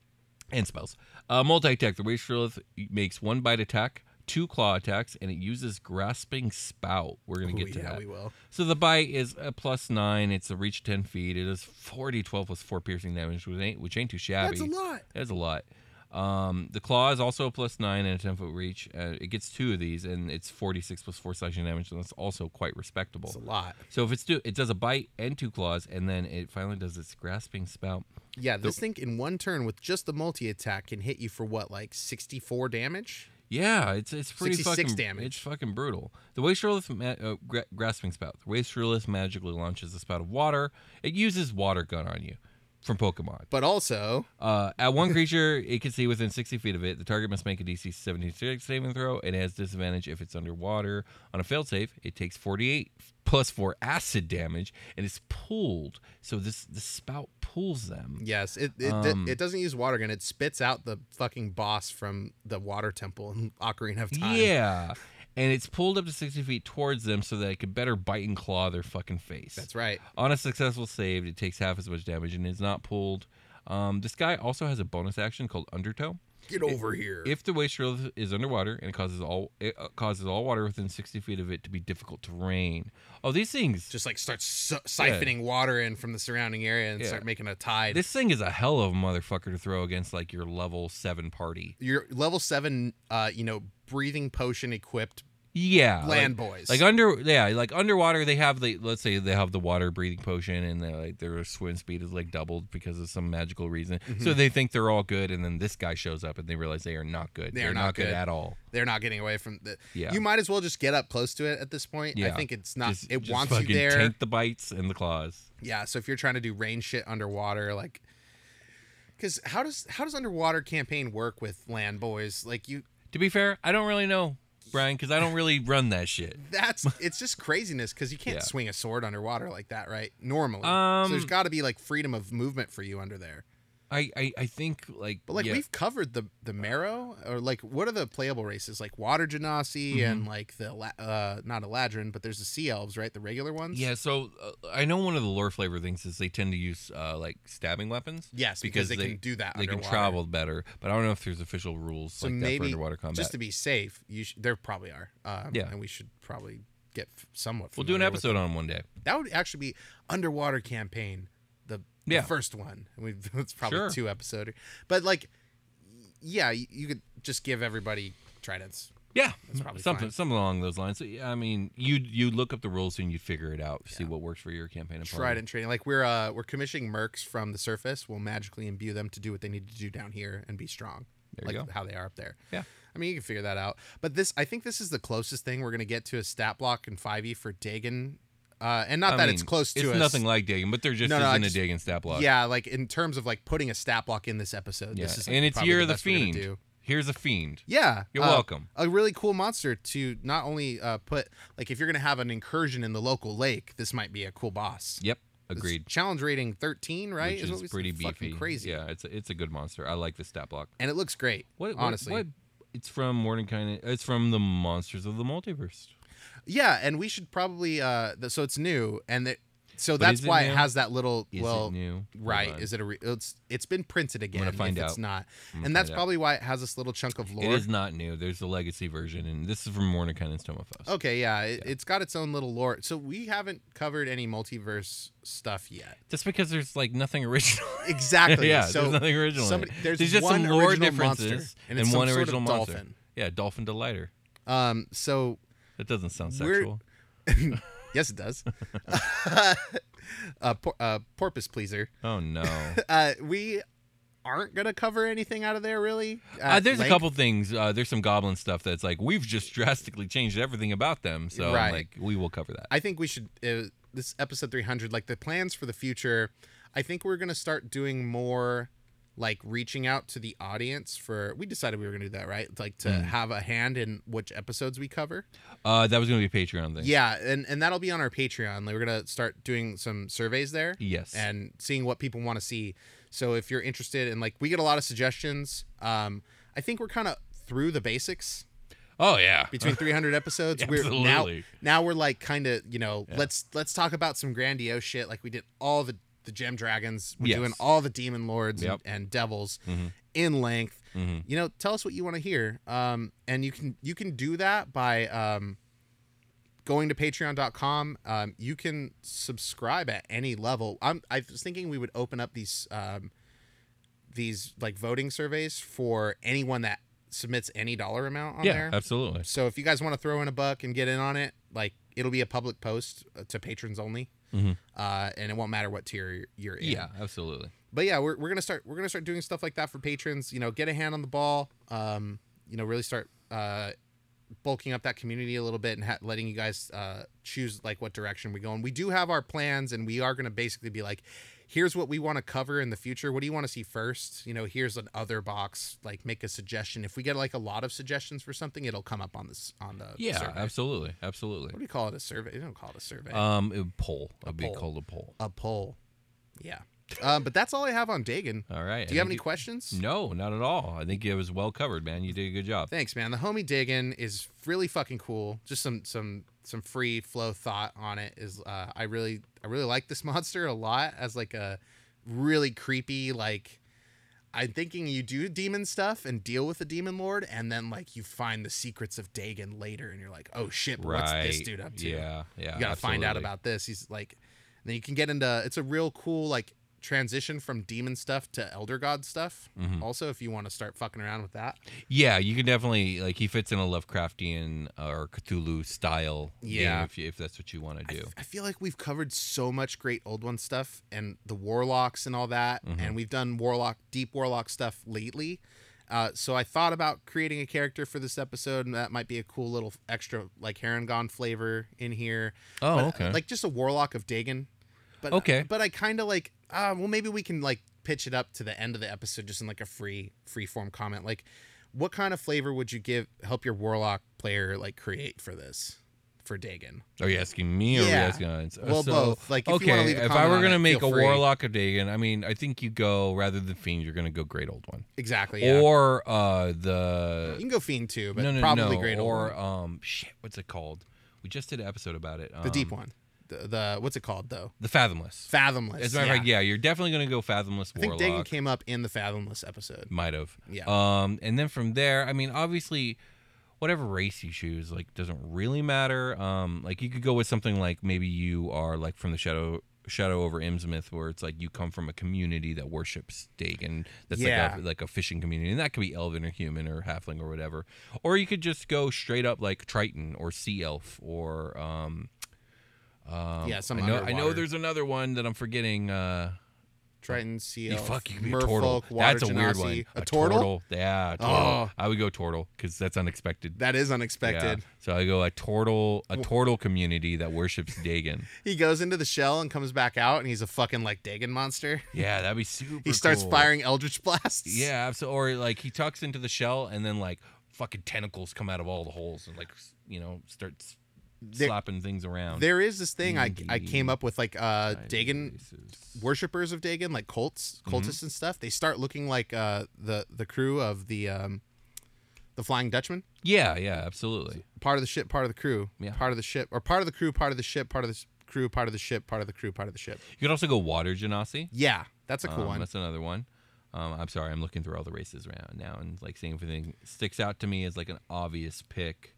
and spells. Multi-attack. The Wastrelith makes 1 bite attack, 2 claw attacks, and it uses Grasping Spout. We're going to get to that. We will. So the bite is a +9. It's a reach 10 feet. It is 4d12 plus 4 piercing damage, which ain't too shabby. That's a lot. That's a lot. The claw is also a +9 and a 10-foot reach. It gets 2 of these, and it's 46 plus 4 slashing damage, and that's also quite respectable. That's a lot. So if it does a bite and 2 claws, and then it finally does its Grasping Spout. Yeah, this thing in one turn with just the multi-attack can hit you for what, like 64 damage? Yeah, it's pretty 66 fucking damage. It's fucking brutal. The Wastrelith Grasping Spout. The Wastrelith magically launches a spout of water. It uses Water Gun on you from Pokemon. But also, At one creature it can see within 60 feet of it, the target must make a DC 17 saving throw. It has disadvantage if it's underwater. On a failed save, it takes 48 plus 4 acid damage and is pulled. So the spout pulls them. yes, it doesn't use water gun. It spits out the fucking boss from the water temple in Ocarina of Time. Yeah. And it's pulled up to 60 feet towards them so that it could better bite and claw their fucking face. That's right. On a successful save, it takes half as much damage and is not pulled. This guy also has a bonus action called Undertow. Get over here. If the Wastrelith is underwater and it causes all water within 60 feet of it to be difficult to rain. Oh, these things. Just like start siphoning water in from the surrounding area and Yeah. start making a tide. This thing is a hell of a motherfucker to throw against like your level 7 party. Your level 7, breathing potion equipped Yeah, land boys. Like underwater, they have let's say they have the water breathing potion, and their swim speed is like doubled because of some magical reason. Mm-hmm. So they think they're all good, and then this guy shows up, and they realize they are not good. They are They're not not good good. at all. They're not getting away from the. Yeah. You might as well just get up close to it at this point. Yeah, I think it's not. Just wants you fucking there. Tank the bites and the claws. Yeah. So if you're trying to do rain shit underwater, like, because how does underwater campaign work with land boys? Like you. To be fair, I don't really know, Brian, because I don't really run that shit. It's just craziness because you can't Yeah. swing a sword underwater like that, right? Normally. So there's got to be like freedom of movement for you under there. I think like. But like yeah. we've covered the Marrow, or like what are the playable races? Like Water Genasi Mm-hmm. and like the not Eladrin, but there's the Sea Elves, right? The regular ones. Yeah, so I know one of the lore flavor things is they tend to use like stabbing weapons. Yes, because they can do that They underwater. can travel better, but I don't know if there's official rules So like that for maybe underwater combat. just to be safe, there probably are. Yeah. and we should probably get somewhat. We'll do an familiar with episode them. on one day. That would actually be underwater campaign. The Yeah. first one. It's probably Sure. 2 episodes, but like, yeah, you could just give everybody tridents. Yeah, That's probably something fine. along those lines. So, yeah, I mean, you look up the rules and you figure it out, see what works for your campaign. And party. Trident training. Like we're commissioning mercs from the surface. We'll magically imbue them to do what they need to do down here and be strong, There you like go. how they are up there. Yeah. I mean, you can figure that out. But I think this is the closest thing we're gonna get to a stat block in 5e for Dagon. And not I that mean, it's close to it's us. nothing like Dagon, but there just No, I isn't just- a Dagon stat block. Yeah, like in terms of like putting a stat block in this episode. Yeah. This is And it's probably Year the of the best we're gonna Fiend. do. Here's a fiend. Yeah, You're welcome. A really cool monster to not only put, like, if you're gonna have an incursion in the local lake, this might be a cool boss. Yep, It's agreed. challenge rating 13, right? Which what we is said? pretty Fucking beefy. crazy. Yeah, it's a good monster. I like the stat block. And it looks great. Honestly. It's from Mordenkainen. It's from the Monsters of the Multiverse. Yeah, and we should probably so it's new, and So But that's is it why new? it has that little. Is well, it new? right? Hold on. Is it it's been printed again? gonna find if out. It's not, I'm gonna and that's find out. probably why it has this little chunk of It lore. is not new. There's the legacy version, and this is from Mordecai and Stomafos. Okay, yeah, it's got its own little lore. So we haven't covered any multiverse stuff yet. Just because there's like nothing original. Exactly. yeah, So there's nothing original. in somebody- it. there's just one some lore original differences monster, and and it's some one sort of original monster. dolphin. Yeah, Dolphin Delighter. So That doesn't sound We're- sexual. yes, it does. Porpoise pleaser. Oh no. We aren't gonna cover anything out of there, really. There's a Length. couple things. There's some goblin stuff that's like we've just drastically changed everything about them. So Right. like we will cover that. I think we should. This episode 300, like the plans for the future. I think we're gonna start doing more, like reaching out to the audience for. We decided we were gonna do that, right? Like to have a hand in which episodes we cover. That was gonna be a Patreon thing. Yeah, and that'll be on our Patreon. Like, we're gonna start doing some surveys there. Yes. And seeing what people want to see. So if you're interested in, like, we get a lot of suggestions. I think we're kind of through the basics Oh yeah. between 300 episodes. We're Absolutely. now we're like kind of, let's talk about some grandiose shit. Like we did all the gem dragons. We're Yes. doing all the demon lords Yep. and devils Mhm. in length. Mhm. Tell us what you want to hear. And you can do that by going to patreon.com. You can subscribe at any level. I was thinking we would open up these like voting surveys for anyone that submits any dollar amount on Yeah, there. absolutely. So if you guys want to throw in a buck and get in on it, like it'll be a public post to patrons only. Mhm. And it won't matter what tier you're in. Yeah, absolutely. But yeah, we're gonna start doing stuff like that for patrons. Get a hand on the ball. Really start bulking up that community a little bit and letting you guys choose like what direction we go in. We do have our plans, and we are gonna basically be like, here's what we want to cover in the future. What do you want to see first? Here's an other box. Like, make a suggestion. If we get like a lot of suggestions for something, it'll come up on the Yeah, survey. absolutely. What do you call it? A survey? You don't call it a survey. It would poll. It'd be poll. called a poll. A poll. Yeah. But that's all I have on Dagon. All right. Do you have any questions? No, not at all. I think it was well covered, man. You did a good job. Thanks, man. The homie Dagon is really fucking cool. Just some free flow thought on it is I really like this monster a lot as like a really creepy, like, I'm thinking you do demon stuff and deal with the demon lord, and then like you find the secrets of Dagon later, and you're like, oh shit, but what's this dude up to? Yeah. You gotta find out about this. He's like, and then you can get into. It's a real cool like transition from demon stuff to elder god stuff. Also, if you want to start fucking around with that. Yeah, you can definitely he fits in a Lovecraftian or Cthulhu style Yeah. game if that's what you want to do. I feel like we've covered so much great old one stuff and the warlocks and all that, and we've done deep warlock stuff lately. So I thought about creating a character for this episode, and that might be a cool little extra like Harengon flavor in here. Oh, But, okay. Like just a warlock of Dagon. But Okay. But I kind of like, maybe we can like pitch it up to the end of the episode just in like a free form comment. Like, what kind of flavor would you help your warlock player like create for this? For Dagon. Are you asking me or are you Yeah. asking us? Well, both. Like, if you wanna okay, leave a if I comment were on gonna it, make feel a free. warlock of Dagon, I mean, I think you go rather than fiend, you're gonna go great old one, Exactly. Yeah. or you the can go fiend too, but no, probably great old or one. shit, what's it called? We just did an episode about it. The deep one. The what's it called though? The Fathomless. Fathomless. As a matter of fact, yeah, you're definitely gonna go Fathomless I think warlock. Dagon came up in the Fathomless episode. Might have. Yeah. And then from there, I mean, obviously, whatever race you choose, like, doesn't really matter. Like, you could go with something like maybe you are like from the Shadow over Innsmouth, where it's like you come from a community that worships Dagon. That's Yeah. like a fishing community, and that could be elven or human or halfling or whatever. Or you could just go straight up like Triton or Sea Elf or some I know underwater. there's another one that I'm forgetting. Triton, Sea You Elf, fuck, you could be a Merfolk, turtle. Water That's a weird one. Genasi. A turtle? Yeah, a turtle. Oh. I would go turtle because that's unexpected. That is unexpected. Yeah. So I go a turtle community that worships Dagon. He goes into the shell and comes back out, and he's a fucking like Dagon monster. Yeah, that'd be super. He starts cool. firing eldritch blasts. Yeah, absolutely. Or like he tucks into the shell, and then like fucking tentacles come out of all the holes, and like starts slapping things around. There is this thing I came up with, like Dagon worshippers of Dagon, like cultists and stuff. They start looking like the crew of the Flying Dutchman. Yeah, absolutely. Part of the ship, part of the crew. Yeah. Part of the ship, or part of the crew, part of the ship, part of the crew, part of the ship, part of the crew, part of the ship. You could also go water genasi. Yeah, that's a cool one. That's another one. I'm sorry, I'm looking through all the races around now and like seeing if anything sticks out to me as like an obvious pick.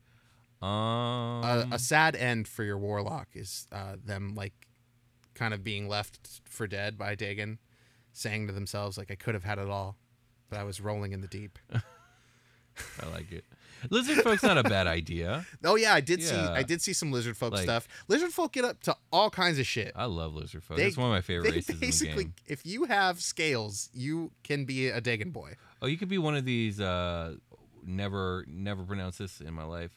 A sad end for your warlock is them like kind of being left for dead by Dagon, saying to themselves like, I could have had it all, but I was rolling in the deep. I like it. Lizard folk's not a bad idea. Oh yeah, I did see some lizard folk stuff. Lizard folk get up to all kinds of shit. I love lizard folk. It's one of my favorite races in the game. If you have scales, you can be a Dagon boy. Oh, you could be one of these never pronounced this in my life.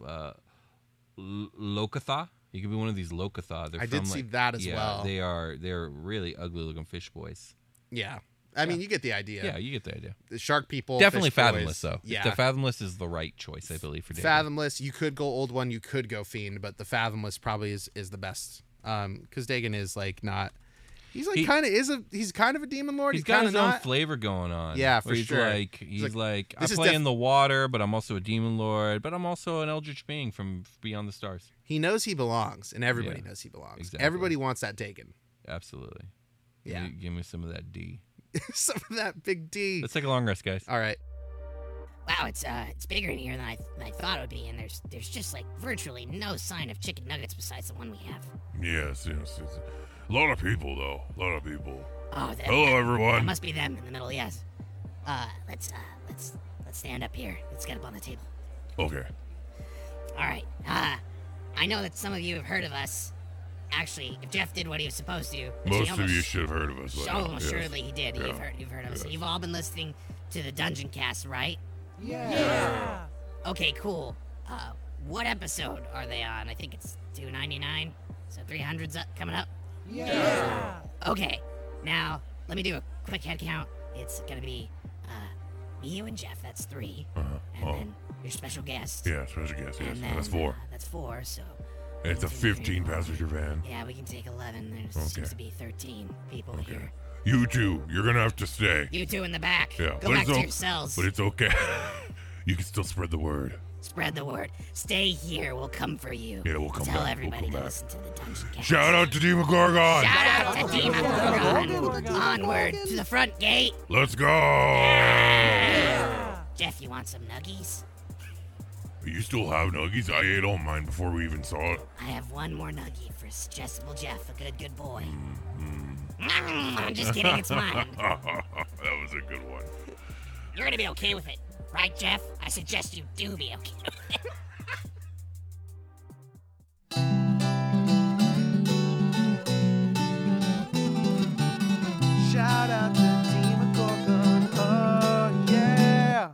Lokatha. You could be one of these Lokatha. I did see that as well. They're really ugly looking fish boys. Yeah. I mean, you get the idea. Yeah, you get the idea. The shark people. Definitely fish fathomless, boys. though. Yeah. The fathomless is the right choice, I believe, for Dagon. Fathomless. You could go old one. You could go fiend, but the fathomless probably is the best. Because Dagon is like not. He's like he's kind of a demon lord. He's got his own flavor going on. Yeah, for he's sure. He's like I play in the water, but I'm also a demon lord, but I'm also an eldritch being from beyond the stars. He knows he belongs, and everybody knows he belongs. Exactly. Everybody wants that Dagon. Absolutely. Yeah. Give me some of that D. Some of that big D. Let's take a long rest, guys. All right. Wow, it's bigger in here than I thought it would be, and there's just like virtually no sign of chicken nuggets besides the one we have. Yes. It's a lot of people, though. A lot of people. Oh, hello, everyone. That must be them in the middle. Yes. Let's stand up here. Let's get up on the table. Okay. All right. I know that some of you have heard of us. Actually, if Jeff did what he was supposed to, most of you should have heard of us. Almost surely he did. Yeah. You've heard of us. So you've all been listening to the Dungeon Cast, right? Yeah. Okay, cool. What episode are they on? I think it's 299. So 300's coming up. Yeah. Okay. Now let me do a quick head count. It's gonna be me, you, and Jeff. That's 3. And then your special guest. Yeah, special guest. Yes, and then, that's 4. That's 4. So. And it's a 15-passenger van. Yeah, we can take 11. There seems to be 13 people here. You two, you're gonna have to stay. You two in the back. Yeah, Go back to your cells. But it's okay. You can still spread the word. Spread the word. Stay here. We'll come for you. Yeah, we'll come back. Tell everybody to listen to the Dungeon Cast. Shout out to Demogorgon. Shout out to Demogorgon. Onward to the front gate. Let's go. Yeah. Jeff, you want some nuggies? You still have nuggies? I ate all mine before we even saw it. I have one more nuggie for suggestible Jeff, a good boy. I'm just kidding, it's mine. That was a good one. You're gonna be okay with it, right, Jeff? I suggest you do be okay with it. Shout out to Demogorgon, oh yeah.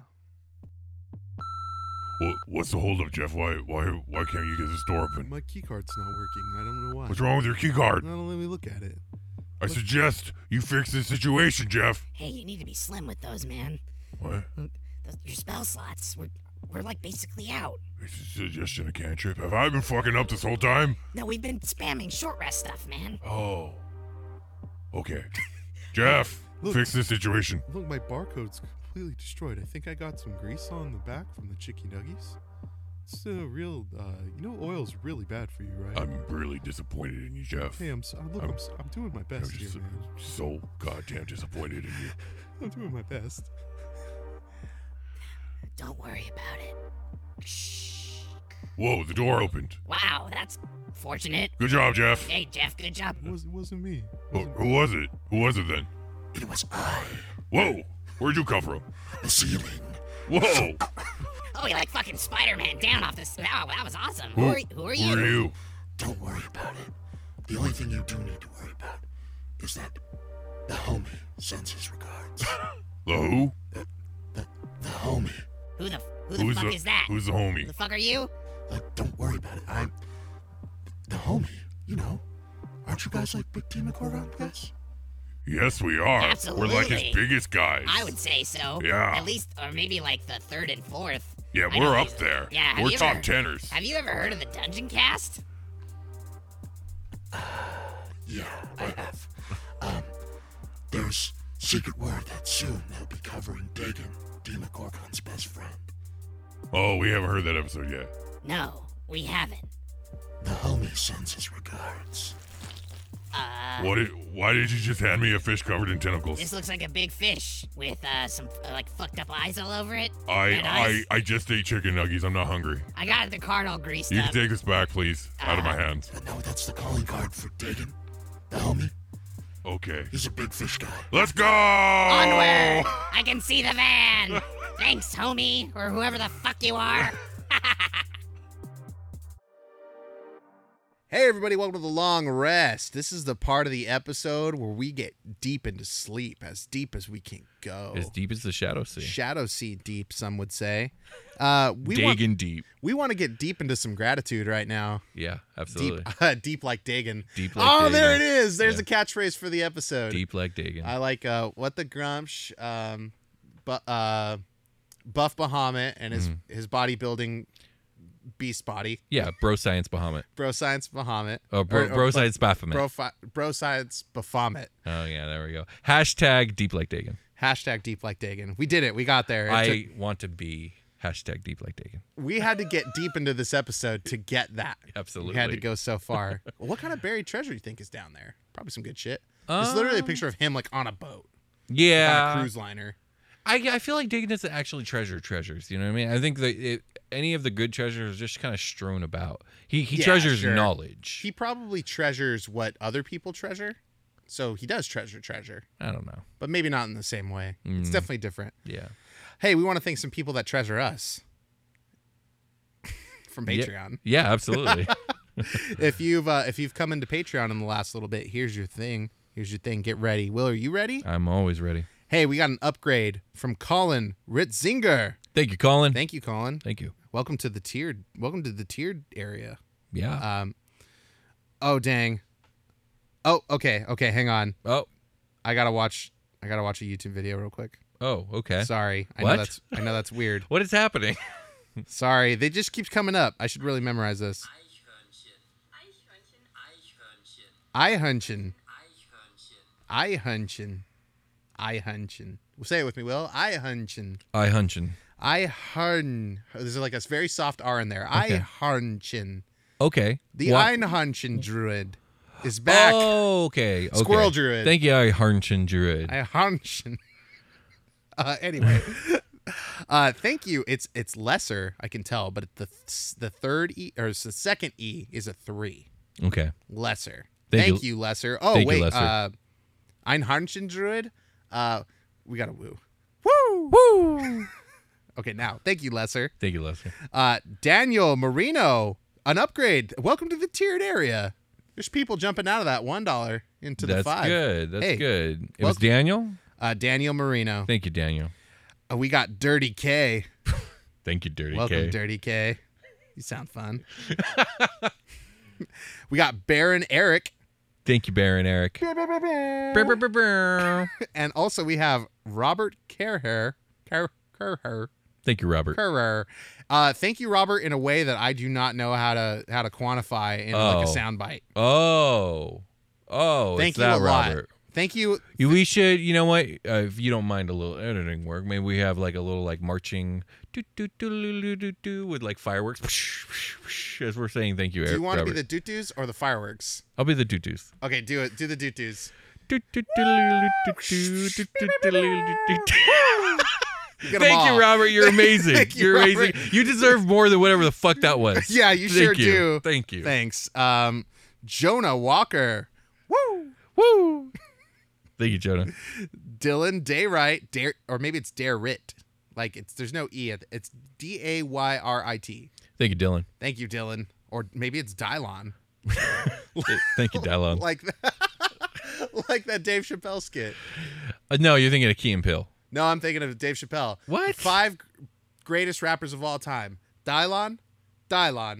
What's the holdup, Jeff? Why can't you get this door open? My keycard's not working. I don't know why. What's wrong with your keycard? No, let me look at it. I suggest you fix this situation, Jeff. Hey, you need to be slim with those, man. What? Your spell slots, we're like basically out. It's a suggestion, a cantrip. Have I been fucking up this whole time? No, we've been spamming short rest stuff, man. Oh. Okay. Jeff, fix this situation. Look, my barcode's completely destroyed. I think I got some grease on the back from the chicky nuggies. It's a real, oil's really bad for you, right? I'm really disappointed in you, Jeff. Hey, I'm doing my best I'm here, man. so goddamn disappointed in you. I'm doing my best. Don't worry about it. Shh. Whoa, the door opened. Wow, that's fortunate. Good job, Jeff. Hey, Jeff, good job. It wasn't me. Who was it? Who was it then? It was I. Whoa, where'd you come from? The ceiling. Whoa. Oh, you're like fucking Spider-Man down off this. Wow, that was awesome. Who are you? Who are you? Don't worry about it. The only thing you do need to worry about is that the homie sends his regards. The who? The homie. Who the fuck is that? Who's the homie? Who the fuck are you? Don't worry about it. I'm the homie, you know. Aren't you guys like big Demogorgon guys? Yes, we are. Absolutely. We're like his biggest guys. I would say so. Yeah. At least, or maybe like the 3rd and 4th. Yeah, we're up there. Yeah, we're top teners. Have you ever heard of the Dungeon Cast? Yeah, I have. There's secret word that soon they'll be covering Dagon, Demogorgon's best friend. Oh, we haven't heard that episode yet. No, we haven't. The homie sends his regards. Why did you just hand me a fish covered in tentacles? This looks like a big fish with some like fucked up eyes all over it. Red eyes. I just ate chicken nuggies. I'm not hungry. I got the card all greased You up. can take this back, please. Out of my hands. No, that's the calling card for Dagon, the homie. Okay. He's a big fish guy. Let's go! Onward! I can see the van! Thanks, homie, or whoever the fuck you are. Hey everybody, welcome to The Long Rest. This is the part of the episode where we get deep into sleep, as deep as we can go. As deep as the Shadow Sea. Shadow Sea deep, some would say. Dagon deep. We want to get deep into some gratitude right now. Yeah, absolutely. Deep like Dagon. Deep like Dagon. There it is. There's a catchphrase for the episode. Deep like Dagon. I like what the Grumsh, Buff Bahamut and his bodybuilding beast body. Yeah, Bro Science Bahamut. Bro Science Bahamut. Oh, Bro Science Baphomet. Bro Science Baphomet. Oh, yeah, there we go. Hashtag Deep Like Dagon. Hashtag Deep Like Dagon. We did it. We got there. I want to be hashtag Deep Like Dagon. We had to get deep into this episode to get that. Absolutely. We had to go so far. What kind of buried treasure do you think is down there? Probably some good shit. It's literally a picture of him like on a boat. Yeah. On a cruise liner. I feel like Dagon doesn't actually treasure treasures. You know what I mean? I think that any of the good treasures are just kind of strewn about. He treasures knowledge. He probably treasures what other people treasure. So he does treasure. I don't know. But maybe not in the same way. It's definitely different. Yeah. Hey, we want to thank some people that treasure us. From Patreon. Yeah, absolutely. If you've come into Patreon in the last little bit, here's your thing. Get ready. Will, are you ready? I'm always ready. Hey, we got an upgrade from Colin Ritzinger. Thank you, Colin. Thank you, Colin. Thank you. Welcome to the tiered area. Yeah. Oh dang. Oh, okay, hang on. Oh. I gotta watch a YouTube video real quick. Oh, okay. Sorry. I know that's weird. What is happening? Sorry. They just keep coming up. I should really memorize this. Eichhörnchen. Say it with me, Will. Eichhörnchen. There's like a very soft R in there. Okay. Eichhörnchen. Okay. The Einhörnchen druid is back. Oh, okay. Squirrel druid. Thank you, Einhörnchen druid. Eichhörnchen. Anyway. Thank you. It's lesser, I can tell, but the third E or the second E is a 3. Okay. Lesser. Thank you, Lesser. Oh, Thank wait. you, Lesser. Einhörnchen druid. We got a woo. Woo! Okay, now, thank you, Lesser. Thank you, Lesser. Daniel Marino, an upgrade. Welcome to the tiered area. There's people jumping out of that $1 into the 5. That's good. That's Hey, good. It was Daniel? Daniel Marino. Thank you, Daniel. We got Dirty K. Thank you, Dirty K. Welcome, Dirty K. You sound fun. We got Baron Eric. Thank you, Baron Eric. And also we have Robert Kerher. Thank you, Robert. Kerher. Thank you, Robert, in a way that I do not know how to quantify in like a soundbite. Oh, thank it's you that, a lot. Robert. Thank you. We should, you know what? If you don't mind a little editing work, maybe we have like a little like marching with like fireworks as we're saying thank you, Do you want Robert. to be the doo-doos or the fireworks? I'll be the doo-doos. Okay, do it. Do the doo-doos. Thank you, Robert. You're amazing. Thank you, You're Robert. amazing. You deserve more than whatever the fuck that was. Yeah, you sure do. Thank you. Thanks. Jonah Walker. Woo! Thank you, Jonah. Dylan Daywright, or maybe it's Darit. Like there's no E. It's Dayrit. Thank you, Dylan. Thank you, Dylan. Or maybe it's Dylon. Thank you, Dylon. like that Dave Chappelle skit. No, you're thinking of Key and Peele. No, I'm thinking of Dave Chappelle. What? The 5 greatest rappers of all time. Dylon. Oh,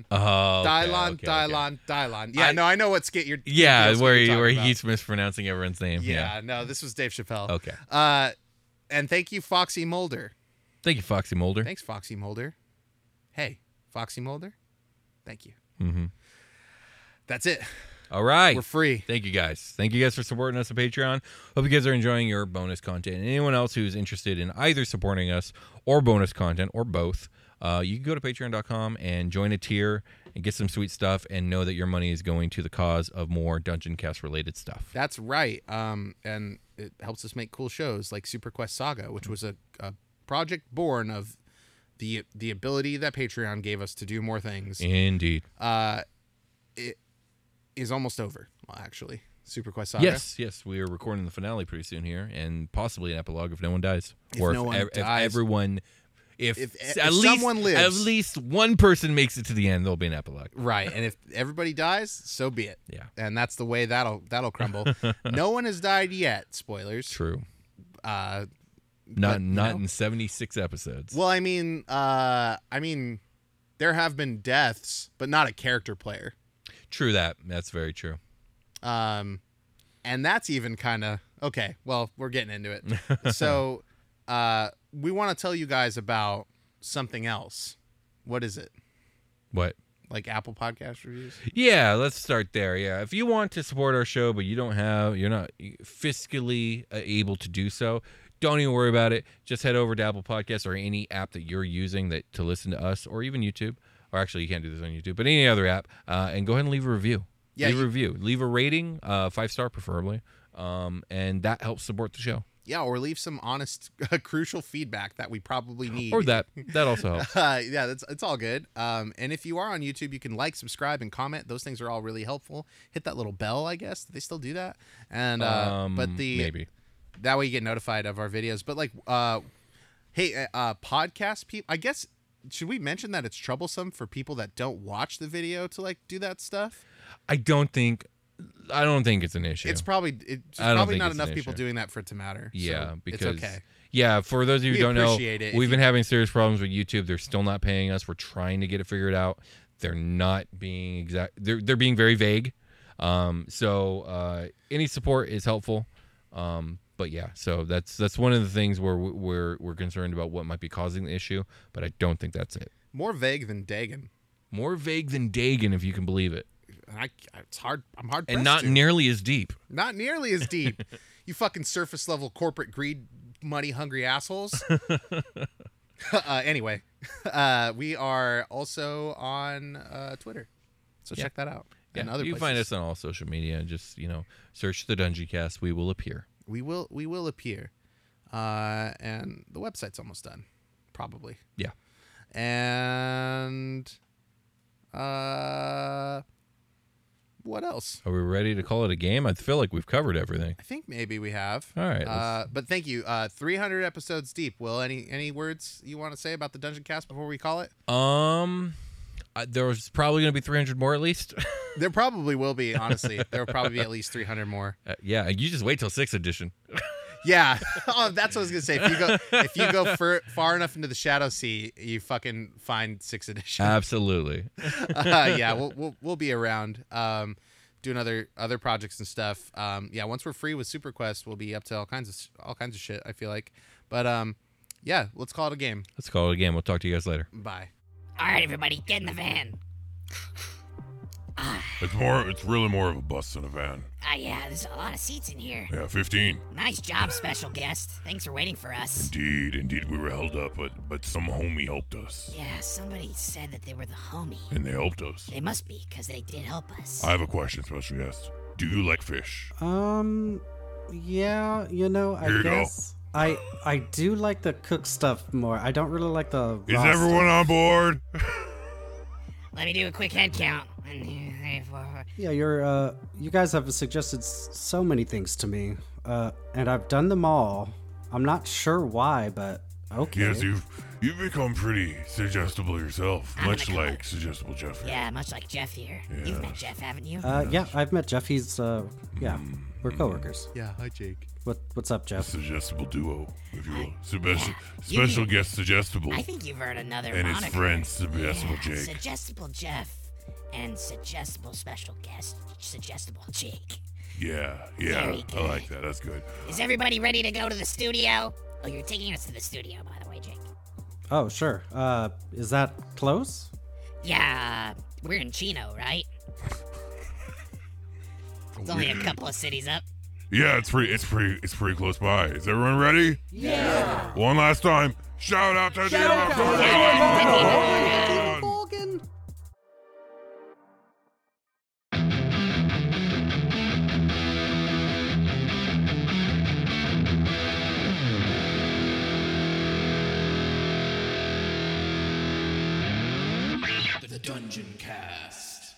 Dylon. Yeah, no, I know what skit you're. Yeah, where you're he about. keeps mispronouncing everyone's name. Yeah, no, this was Dave Chappelle. Okay. And thank you, Foxy Mulder. Thank you, Foxy Mulder. Thanks, Foxy Mulder. Hey, Foxy Mulder. Thank you. Mm-hmm. That's it. All right. We're free. Thank you guys. Thank you guys for supporting us on Patreon. Hope you guys are enjoying your bonus content. And anyone else who's interested in either supporting us or bonus content or both, you can go to patreon.com and join a tier and get some sweet stuff, and know that your money is going to the cause of more Dungeon Cast related stuff. That's right. And it helps us make cool shows like Super Quest Saga, which was a project born of the ability that Patreon gave us to do more things. Indeed. It is almost over, well, actually. Super Quest Saga. Yes, we are recording the finale pretty soon here, and possibly an epilogue if no one dies, if everyone if someone lives, at least one person makes it to the end, there'll be an epilogue. Right, and if everybody dies, so be it. Yeah, and that's the way that'll crumble. No one has died yet. Spoilers. True. Not in 76 episodes. Well, I mean, there have been deaths, but not a character player. True that. That's very true. And that's even kind of okay. Well, we're getting into it. So, we want to tell you guys about something else. What is it? What? Like Apple Podcast reviews? Yeah, let's start there. Yeah, if you want to support our show, but you're not fiscally able to do so, don't even worry about it. Just head over to Apple Podcasts or any app that you're using to listen to us, or even YouTube. Or actually, you can't do this on YouTube, but any other app, and go ahead and leave a review. Yeah, leave a review. Leave a rating, 5-star preferably, and that helps support the show. Yeah, or leave some honest, crucial feedback that we probably need. Or that also helps. Yeah, it's all good. And if you are on YouTube, you can like, subscribe, and comment. Those things are all really helpful. Hit that little bell, I guess. Do they still do that? And maybe that way you get notified of our videos. But like, hey, podcast people, I guess. Should we mention that it's troublesome for people that don't watch the video to like do that stuff? I don't think it's an issue. It's probably not enough people doing that for it to matter. Yeah, so because it's okay. Yeah, for those of you who don't know, we've been having serious problems with YouTube. They're still not paying us. We're trying to get it figured out. They're not being exact. They're being very vague. So any support is helpful. But yeah, so that's one of the things where we're concerned about what might be causing the issue, but I don't think that's it. More vague than Dagon. More vague than Dagon, if you can believe it. It's hard. I'm hard. And not nearly as deep. Not nearly as deep. You fucking surface level corporate greed, money hungry assholes. Anyway, we are also on Twitter, so check that out. Yeah, and other you places. Find us on all social media. Just search the Dungeon Cast. We will appear. We will appear, and the website's almost done, probably. Yeah, and what else? Are we ready to call it a game? I feel like we've covered everything. I think maybe we have. All right, but thank you. 300 episodes deep. Will, any words you want to say about the Dungeon Cast before we call it? There's probably going to be 300 more at least. There probably will be, honestly. There will probably be at least 300 more. Yeah, you just wait till 6th edition. Yeah. Oh, that's what I was going to say. If you go far enough into the Shadow Sea, you fucking find 6th edition. Absolutely. Yeah, we'll be around doing other projects and stuff. Yeah, once we're free with Super Quest, we'll be up to all kinds of shit, I feel like. But yeah, let's call it a game. Let's call it a game. We'll talk to you guys later. Bye. All right, everybody, get in the van. It's really more of a bus than a van. Yeah, there's a lot of seats in here. Yeah, 15. Nice job, special guest. Thanks for waiting for us. Indeed, we were held up, but some homie helped us. Yeah, somebody said that they were the homie. And they helped us. They must be, because they did help us. I have a question, special guest. Do you like fish? Yeah, I guess. I do like the cooked stuff more. I don't really like the raw Is everyone stuff. on board? Let me do a quick head count. 1, 2, 3, 4. Yeah, you guys have suggested so many things to me, and I've done them all. I'm not sure why, but okay. Yes, you've become pretty suggestible yourself, much like Suggestible Jeff. Yeah, much like Jeff here. Yes. You've met Jeff, haven't you? Yeah, I've met Jeff. He's we're coworkers. Yeah, hi Jake. What's up, Jeff? A suggestible duo, if you will. Special guest Suggestible. I think you've heard another and moniker. his friend Suggestible Jake. Suggestible Jeff and Suggestible Special Guest Suggestible Jake. Yeah, I like that. That's good. Is everybody ready to go to the studio? Oh, you're taking us to the studio, by the way, Jake. Oh, sure. Is that close? Yeah, we're in Chino, right? It's only a couple of cities up. Yeah, it's pretty close by. Is everyone ready? Yeah. One last time. Shout out to Demon. Dungeon Cast.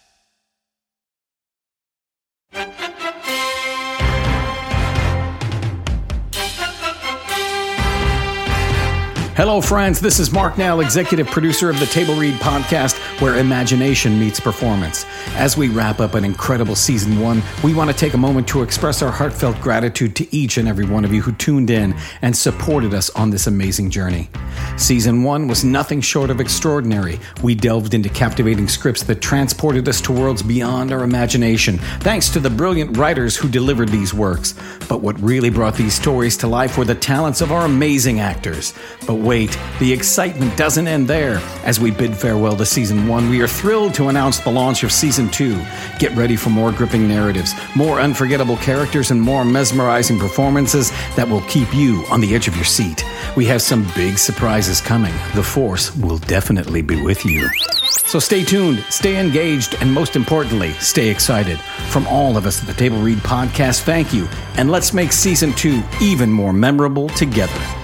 Hello, friends. This is Mark Nell, executive producer of the Table Read podcast, where imagination meets performance. As we wrap up an incredible season 1, we want to take a moment to express our heartfelt gratitude to each and every one of you who tuned in and supported us on this amazing journey. Season 1 was nothing short of extraordinary. We delved into captivating scripts that transported us to worlds beyond our imagination, thanks to the brilliant writers who delivered these works. But what really brought these stories to life were the talents of our amazing actors. But wait, the excitement doesn't end there. As we bid farewell to Season 1, we are thrilled to announce the launch of Season 2. Get ready for more gripping narratives, more unforgettable characters, and more mesmerizing performances that will keep you on the edge of your seat. We have some big surprises coming. The Force will definitely be with you. So stay tuned, stay engaged, and most importantly, stay excited. From all of us at the Table Read podcast, thank you, and let's make Season 2 even more memorable together.